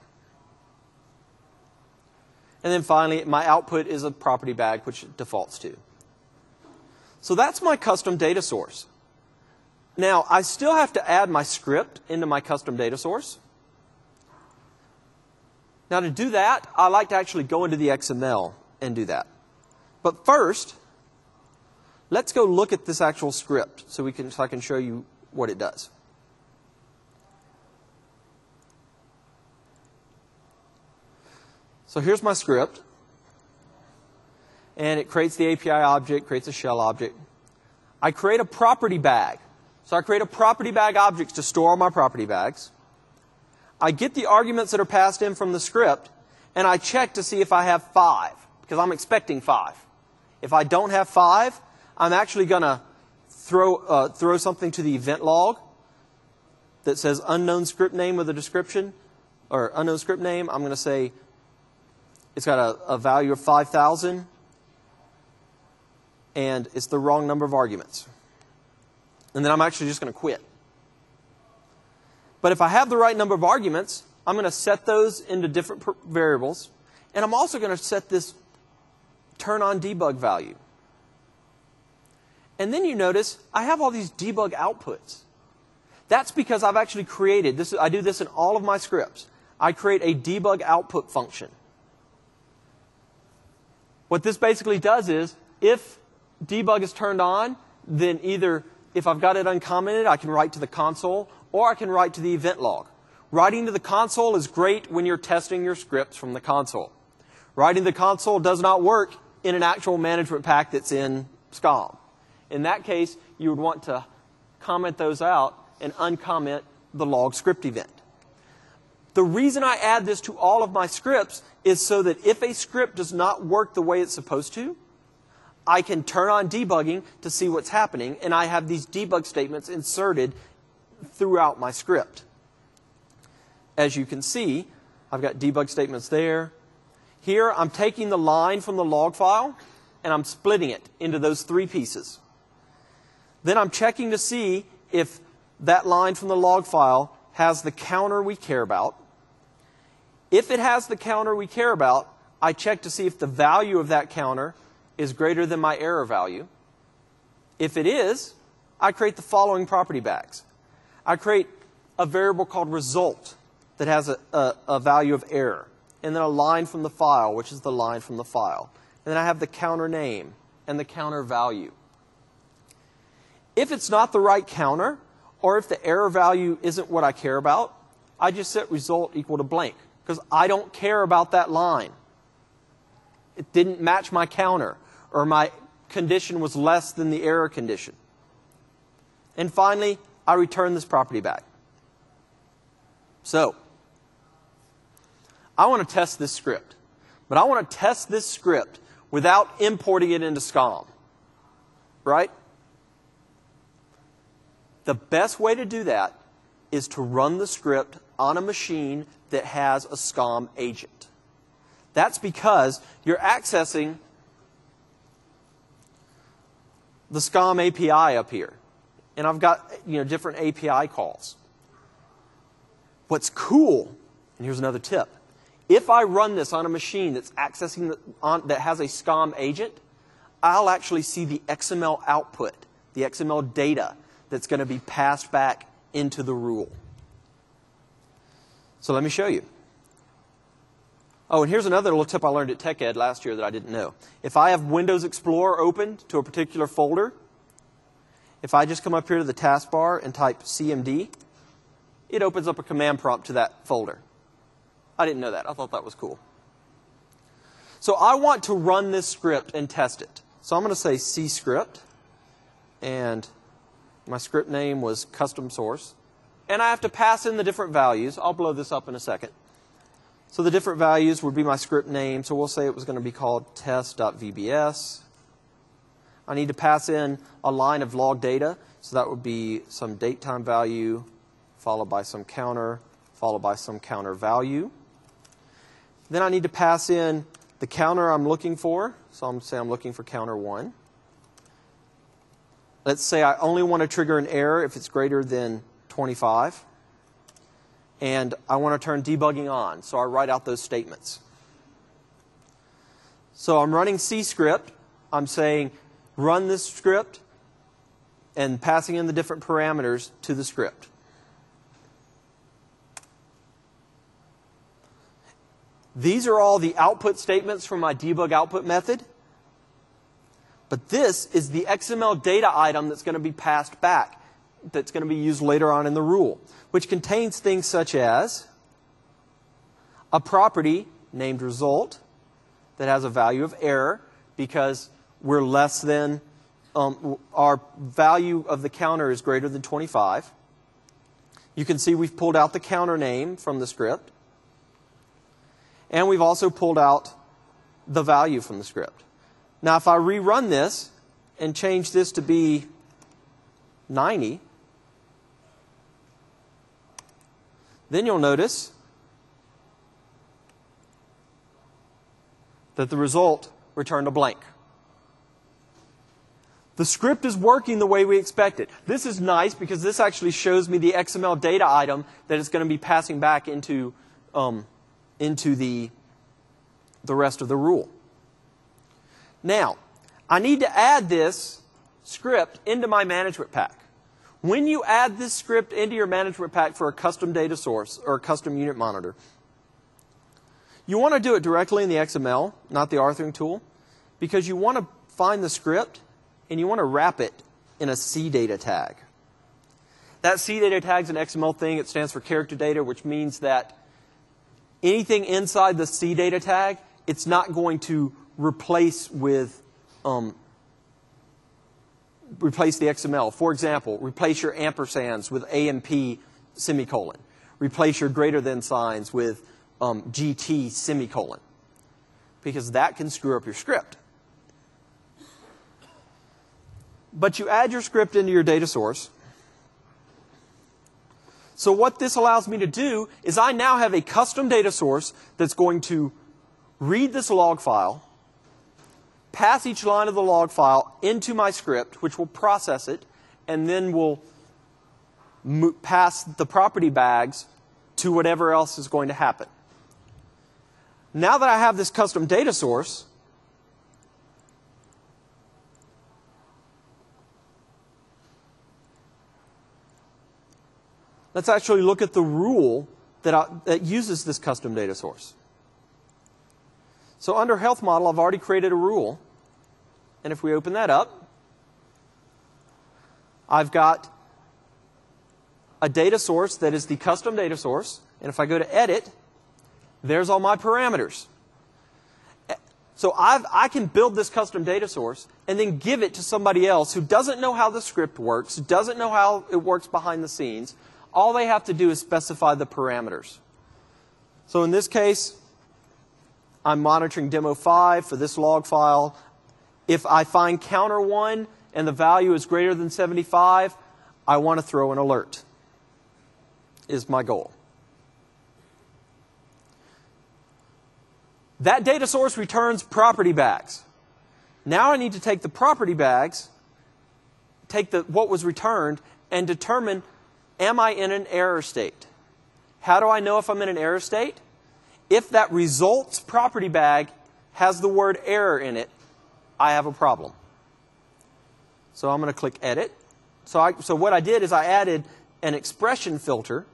And then finally, my output is a property bag, which it defaults to. So that's my custom data source. Now, I still have to add my script into my custom data source. Now, to do that, I like to actually go into the XML and do that. But first, let's go look at this actual script so I can show you what it does. So here's my script. And it creates the API object, creates a shell object. I create a property bag. So I create a property bag object to store all my property bags. I get the arguments that are passed in from the script, and I check to see if I have 5, because I'm expecting 5. If I don't have 5, I'm actually going to throw something to the event log that says unknown script name with a description, or unknown script name. I'm going to say it's got a value of 5,000, and it's the wrong number of arguments. And then I'm actually just going to quit. But if I have the right number of arguments, I'm going to set those into different variables. And I'm also going to set this turn on debug value. And then you notice I have all these debug outputs. That's because I've actually created this. I do this in all of my scripts. I create a debug output function. What this basically does is, if debug is turned on, then either if I've got it uncommented, I can write to the console, or I can write to the event log. Writing to the console is great when you're testing your scripts from the console. Writing to the console does not work in an actual management pack that's in SCOM. In that case, you would want to comment those out and uncomment the log script event. The reason I add this to all of my scripts is so that if a script does not work the way it's supposed to, I can turn on debugging to see what's happening, and I have these debug statements inserted throughout my script. As you can see, I've got debug statements there. Here, I'm taking the line from the log file, and I'm splitting it into those 3 pieces. Then I'm checking to see if that line from the log file has the counter we care about. If it has the counter we care about, I check to see if the value of that counter is greater than my error value. If it is, I create the following property bags. I create a variable called result that has a value of error, and then a line from the file, which is the line from the file. And then I have the counter name and the counter value. If it's not the right counter, or if the error value isn't what I care about, I just set result equal to blank, because I don't care about that line. It didn't match my counter, or my condition was less than the error condition. And finally, I return this property back. So, I want to test this script. But I want to test this script without importing it into SCOM. Right? The best way to do that is to run the script on a machine that has a SCOM agent. That's because you're accessing the SCOM API up here. And I've got different API calls. What's cool, and here's another tip, if I run this on a machine that's accessing that has a SCOM agent, I'll actually see the XML output, the XML data that's going to be passed back into the rule. So let me show you. Oh, and here's another little tip I learned at TechEd last year that I didn't know. If I have Windows Explorer opened to a particular folder, if I just come up here to the taskbar and type CMD, it opens up a command prompt to that folder. I didn't know that. I thought that was cool. So I want to run this script and test it. So I'm going to say cscript, and my script name was custom source. And I have to pass in the different values. I'll blow this up in a second. So the different values would be my script name. So we'll say it was going to be called test.vbs. I need to pass in a line of log data. So that would be some date time value, followed by some counter, followed by some counter value. Then I need to pass in the counter I'm looking for. So I'm going to say I'm looking for counter 1. Let's say I only want to trigger an error if it's greater than 25. And I want to turn debugging on. So I write out those statements. So I'm running cscript. I'm saying run this script and passing in the different parameters to the script. These are all the output statements from my debug output method. But this is the XML data item that's going to be passed back, that's going to be used later on in the rule, which contains things such as a property named result that has a value of error because we're less than, our value of the counter is greater than 25. You can see we've pulled out the counter name from the script. And we've also pulled out the value from the script. Now, if I rerun this and change this to be 90, then you'll notice that the result returned a blank. The script is working the way we expected. This is nice because this actually shows me the XML data item that it's going to be passing back into the rest of the rule. Now, I need to add this script into my management pack. When you add this script into your management pack for a custom data source or a custom unit monitor, you want to do it directly in the XML, not the authoring tool, because you want to find the script and you want to wrap it in a CData tag. That CData tag is an XML thing. It stands for character data, which means that anything inside the CData tag, it's not going to replace the XML. For example, replace your ampersands with AMP semicolon. Replace your greater than signs with GT semicolon. Because that can screw up your script. But you add your script into your data source. So what this allows me to do is I now have a custom data source that's going to read this log file, pass each line of the log file into my script, which will process it, and then will pass the property bags to whatever else is going to happen. Now that I have this custom data source, let's actually look at the rule that uses this custom data source. So under Health Model, I've already created a rule. And if we open that up, I've got a data source that is the custom data source. And if I go to Edit, there's all my parameters. So I can build this custom data source and then give it to somebody else who doesn't know how the script works, doesn't know how it works behind the scenes. All they have to do is specify the parameters. So in this case, I'm monitoring demo 5 for this log file. If I find counter 1 and the value is greater than 75, I want to throw an alert, is my goal. That data source returns property bags. Now I need to take the property bags, take what was returned, and determine, am I in an error state? How do I know if I'm in an error state? If that results property bag has the word error in it, I have a problem. So I'm going to click Edit. So what I did is I added an expression filter,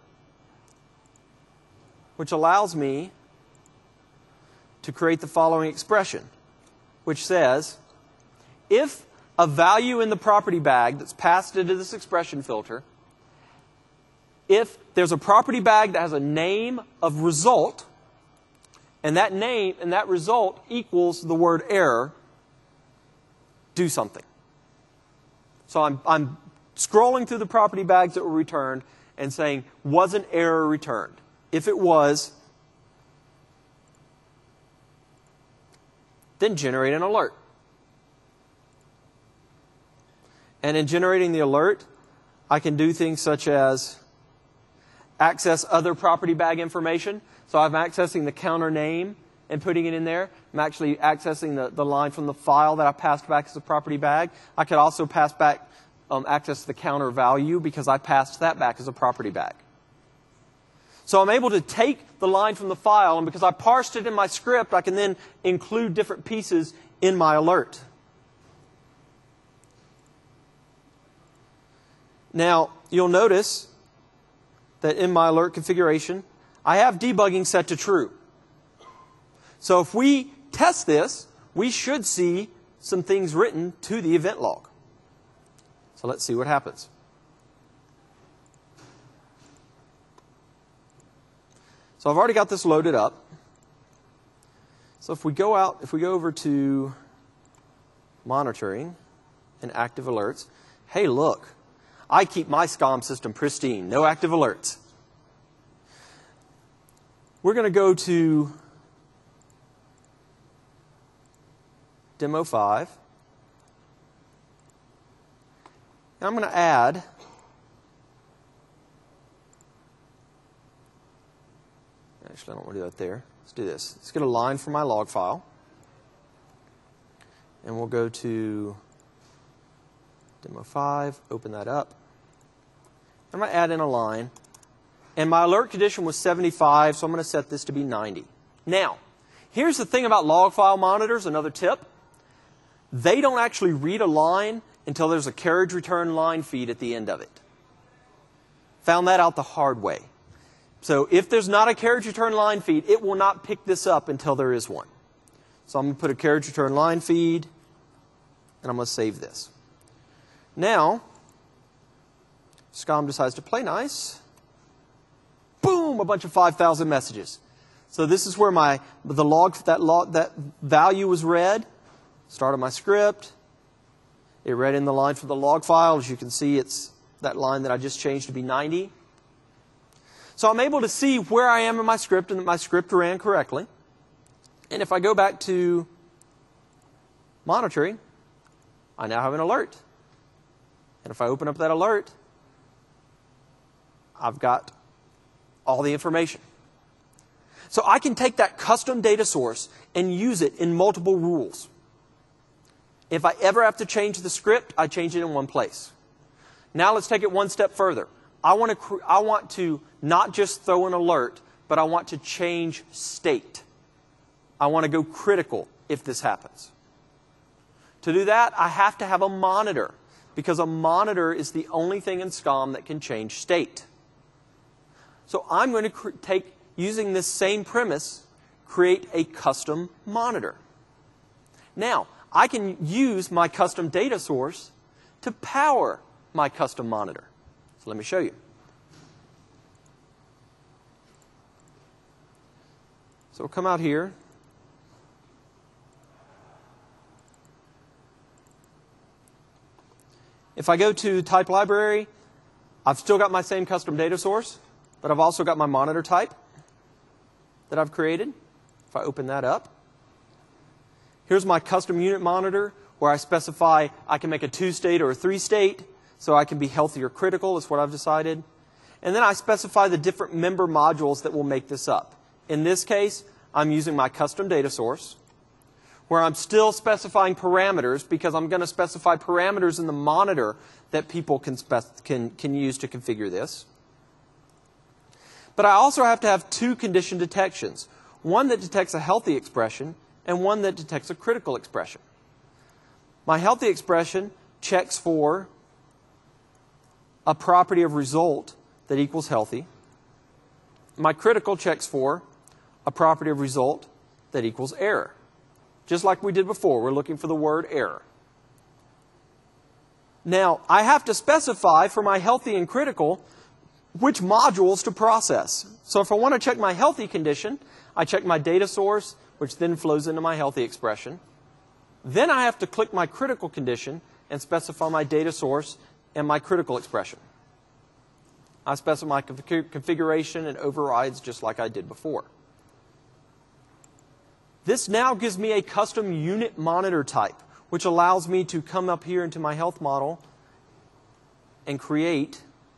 which allows me to create the following expression, which says, if a value in the property bag that's passed into this expression filter, if there's a property bag that has a name of result, and that name and that result equals the word error, do something. So I'm scrolling through the property bags that were returned and saying, was an error returned? If it was, then generate an alert. And in generating the alert, I can do things such as access other property bag information. So I'm accessing the counter name and putting it in there. I'm actually accessing the line from the file that I passed back as a property bag. I could also pass back access the counter value because I passed that back as a property bag. So I'm able to take the line from the file, and because I parsed it in my script, I can then include different pieces in my alert. Now, you'll notice that in my alert configuration, I have debugging set to true. So if we test this, we should see some things written to the event log. So let's see what happens. So I've already got this loaded up. So if we go over to monitoring and active alerts, hey look, I keep my SCOM system pristine, no active alerts. We're going to go to demo 5. And I'm going to add actually, I don't want to do that there. Let's do this. Let's get a line from my log file. And we'll go to demo 5, open that up. I'm going to add in a line. And my alert condition was 75, so I'm going to set this to be 90. Now, here's the thing about log file monitors, another tip. They don't actually read a line until there's a carriage return line feed at the end of it. Found that out the hard way. So if there's not a carriage return line feed, it will not pick this up until there is one. So I'm going to put a carriage return line feed, and I'm going to save this. Now, SCOM decides to play nice. Boom, a bunch of 5,000 messages. So this is where that value was read. Started my script. It read in the line from the log file. As you can see, it's that line that I just changed to be 90. So I'm able to see where I am in my script and that my script ran correctly. And if I go back to monitoring, I now have an alert. And if I open up that alert, I've got all the information. So I can take that custom data source and use it in multiple rules. If I ever have to change the script, I change it in one place. Now let's take it one step further. I want to not just throw an alert, but I want to change state. I want to go critical if this happens. To do that, I have to have a monitor, because a monitor is the only thing in SCOM that can change state. So I'm going to using this same premise, create a custom monitor. Now, I can use my custom data source to power my custom monitor. So let me show you. So we'll come out here. If I go to type library, I've still got my same custom data source, but I've also got my monitor type that I've created. If I open that up, Here's my custom unit monitor where I specify I can make a 2-state or a 3-state, so I can be healthy or critical, is what I've decided. And then I specify the different member modules that will make this up. In this case, I'm using my custom data source, where I'm still specifying parameters because I'm going to specify parameters in the monitor that people can use to configure this. But I also have to have 2 condition detections, one that detects a healthy expression and one that detects a critical expression. My healthy expression checks for a property of result that equals healthy. My critical checks for a property of result that equals error. Just like we did before, we're looking for the word error. Now, I have to specify for my healthy and critical which modules to process. So if I want to check my healthy condition, I check my data source, which then flows into my healthy expression. Then I have to click my critical condition and specify my data source and my critical expression. I specify my configuration and overrides just like I did before. This now gives me a custom unit monitor type, which allows me to come up here into my health model and create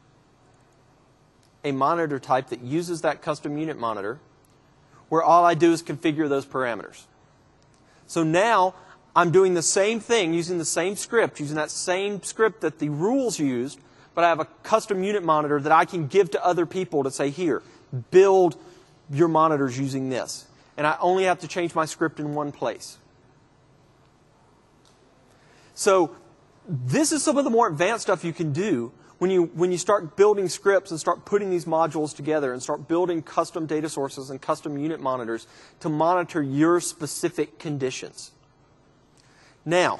a monitor type that uses that custom unit monitor, where all I do is configure those parameters. So now I'm doing the same thing, using the same script, using that same script that the rules used, but I have a custom unit monitor that I can give to other people to say, here, build your monitors using this. And I only have to change my script in one place. So this is some of the more advanced stuff you can do when you start building scripts and start putting these modules together and start building custom data sources and custom unit monitors to monitor your specific conditions. Now,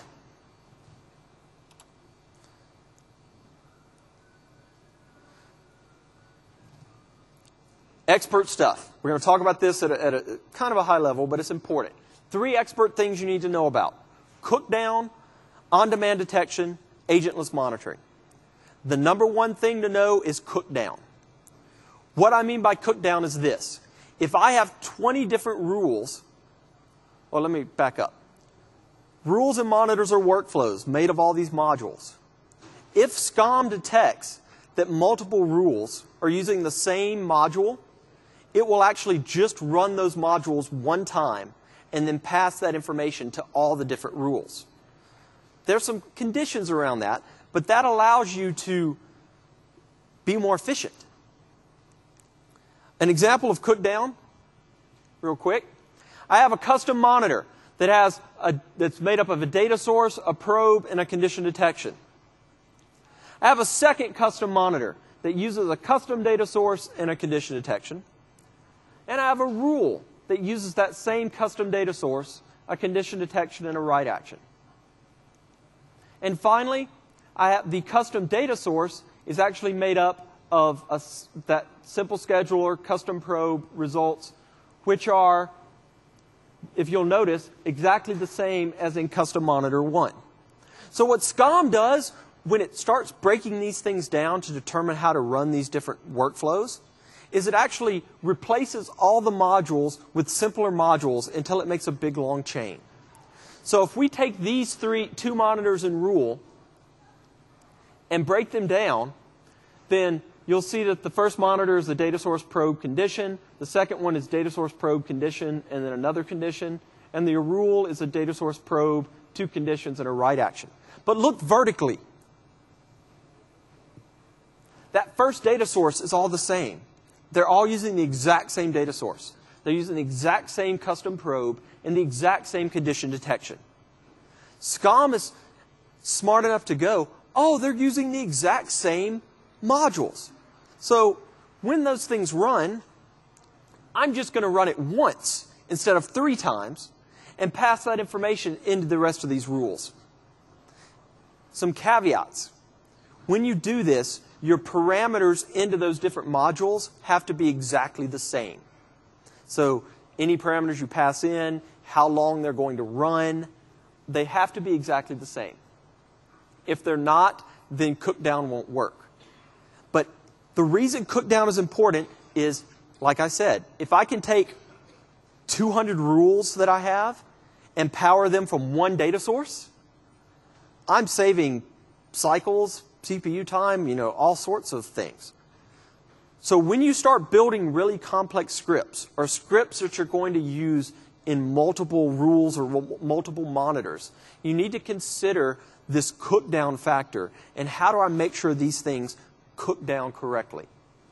expert stuff. We're going to talk about this at a kind of a high level, but it's important. 3 expert things you need to know about: cook down, on-demand detection, agentless monitoring. The number one thing to know is cook down. What I mean by cook down is this. If I have 20 different rules, well, let me back up. Rules and monitors are workflows made of all these modules. If SCOM detects that multiple rules are using the same module, it will actually just run those modules one time and then pass that information to all the different rules. There's some conditions around that, but that allows you to be more efficient. An example of cook down, real quick. I have a custom monitor that's made up of a data source, a probe, and a condition detection. I have a second custom monitor that uses a custom data source and a condition detection. And I have a rule that uses that same custom data source, a condition detection, and a write action. And finally, the custom data source is actually made up of that simple scheduler, custom probe results, which are, if you'll notice, exactly the same as in custom monitor 1. So what SCOM does when it starts breaking these things down to determine how to run these different workflows is it actually replaces all the modules with simpler modules until it makes a big long chain. So if we take these 2 monitors in rule and break them down, then you'll see that the first monitor is the data source probe condition, the second one is data source probe condition, and then another condition, and the rule is a data source probe, 2 conditions, and a write action. But look vertically. That first data source is all the same. They're all using the exact same data source. They're using the exact same custom probe and the exact same condition detection. SCOM is smart enough to go, oh, they're using the exact same modules. So when those things run, I'm just going to run it once instead of 3 times and pass that information into the rest of these rules. Some caveats. When you do this, your parameters into those different modules have to be exactly the same. So any parameters you pass in, how long they're going to run, they have to be exactly the same. If they're not, then cook down won't work. But the reason cook down is important is, like I said, if I can take 200 rules that I have and power them from one data source, I'm saving cycles, CPU time, all sorts of things. So when you start building really complex scripts, or scripts that you're going to use in multiple rules or multiple monitors, you need to consider this cook down factor. And how do I make sure these things cook down correctly?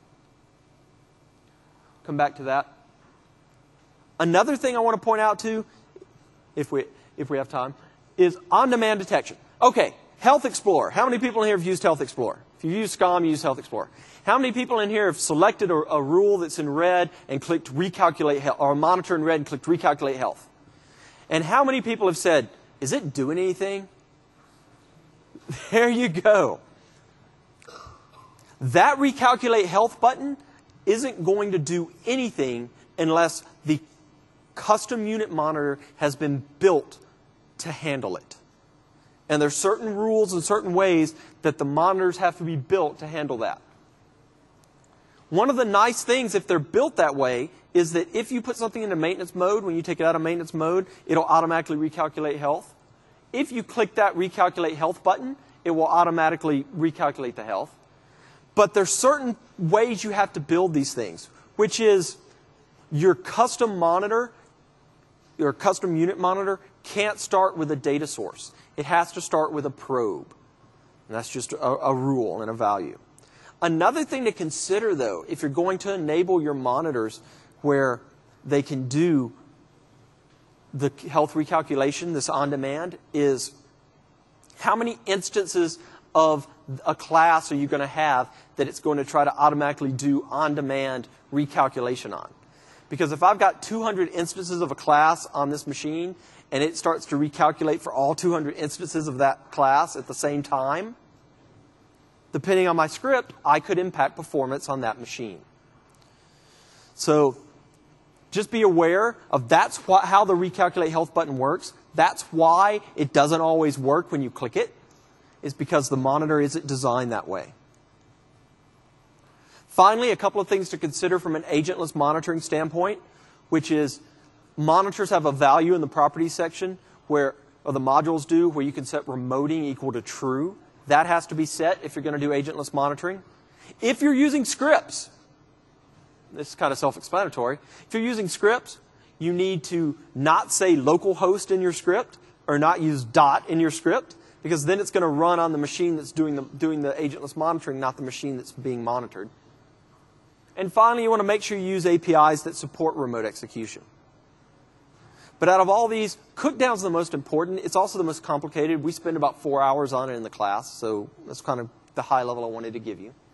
Come back to that. Another thing I want to point out too, if we have time, is on-demand detection. Okay, Health Explorer. How many people in here have used Health Explorer? If you use SCOM, you use Health Explorer. How many people in here have selected a rule that's in red and clicked recalculate health, or a monitor in red and clicked recalculate health? And how many people have said, is it doing anything? There you go. That recalculate health button isn't going to do anything unless the custom unit monitor has been built to handle it. And there's certain rules and certain ways that the monitors have to be built to handle that. One of the nice things, if they're built that way, is that if you put something into maintenance mode, when you take it out of maintenance mode, it'll automatically recalculate health. If you click that recalculate health button, it will automatically recalculate the health. But there's certain ways you have to build these things, which is your custom monitor, your custom unit monitor, can't start with a data source. It has to start with a probe. And that's just a rule and a value. Another thing to consider, though, if you're going to enable your monitors where they can do the health recalculation, this on-demand, is how many instances of a class are you going to have that it's going to try to automatically do on-demand recalculation on? Because if I've got 200 instances of a class on this machine and it starts to recalculate for all 200 instances of that class at the same time, depending on my script, I could impact performance on that machine. So just be aware of how the recalculate health button works. That's why it doesn't always work when you click it, is because the monitor isn't designed that way. Finally, a couple of things to consider from an agentless monitoring standpoint, which is monitors have a value in the properties section, or the modules do, where you can set remoting equal to true. That has to be set if you're going to do agentless monitoring. If you're using scripts, this is kind of self-explanatory. If you're using scripts, you need to not say localhost in your script or not use dot in your script, because then it's going to run on the machine that's doing the agentless monitoring, not the machine that's being monitored. And finally, you want to make sure you use APIs that support remote execution. But out of all these, cookdown is the most important. It's also the most complicated. We spend about 4 hours on it in the class, so that's kind of the high level I wanted to give you.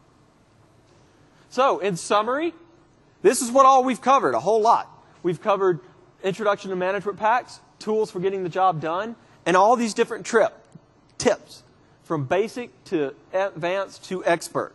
So, in summary, this is what all we've covered, a whole lot. We've covered introduction to management packs, tools for getting the job done, and all these different tips, from basic to advanced to expert.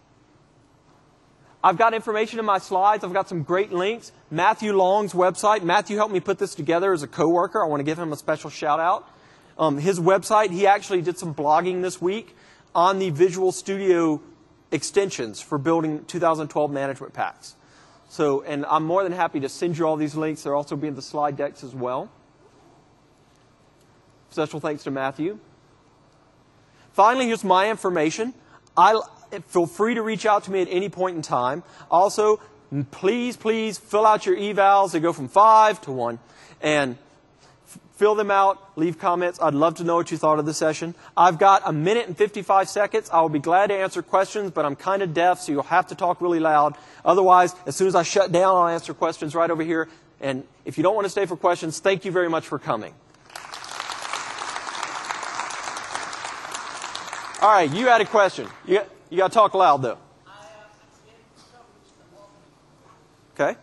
I've got information in my slides. I've got some great links. Matthew Long's website. Matthew helped me put this together as a coworker. I want to give him a special shout out. His website, he actually did some blogging this week on the Visual Studio extensions for building 2012 management packs. So, and I'm more than happy to send you all these links. They'll also be in the slide decks as well. Special thanks to Matthew. Finally, here's my information. Feel free to reach out to me at any point in time. Also, please fill out your evals. They go from 5 to 1. And fill them out. Leave comments. I'd love to know what you thought of the session. I've got 1 minute and 55 seconds. I will be glad to answer questions, but I'm kind of deaf, so you'll have to talk really loud. Otherwise, as soon as I shut down, I'll answer questions right over here. And if you don't want to stay for questions, thank you very much for coming. All right, you had a question. You got to talk loud, though. Okay.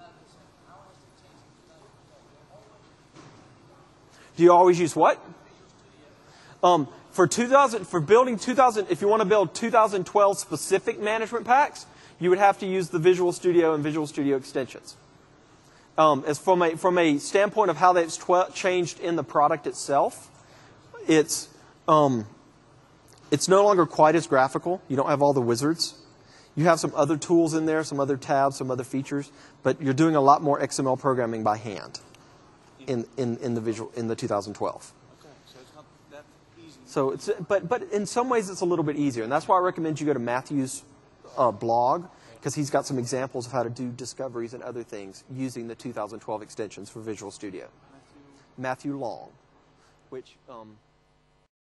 Do you always use what? For building 2000, if you want to build 2012 specific management packs, you would have to use the Visual Studio and Visual Studio extensions. As from a standpoint of how that's changed in the product itself, it's no longer quite as graphical. You don't have all the wizards. You have some other tools in there, some other tabs, some other features, but you're doing a lot more XML programming by hand. in the 2012. Okay, so it's not that easy. So it's but in some ways it's a little bit easier, and that's why I recommend you go to Matthew's blog, because he's got some examples of how to do discoveries and other things using the 2012 extensions for Visual Studio. Matthew Long, which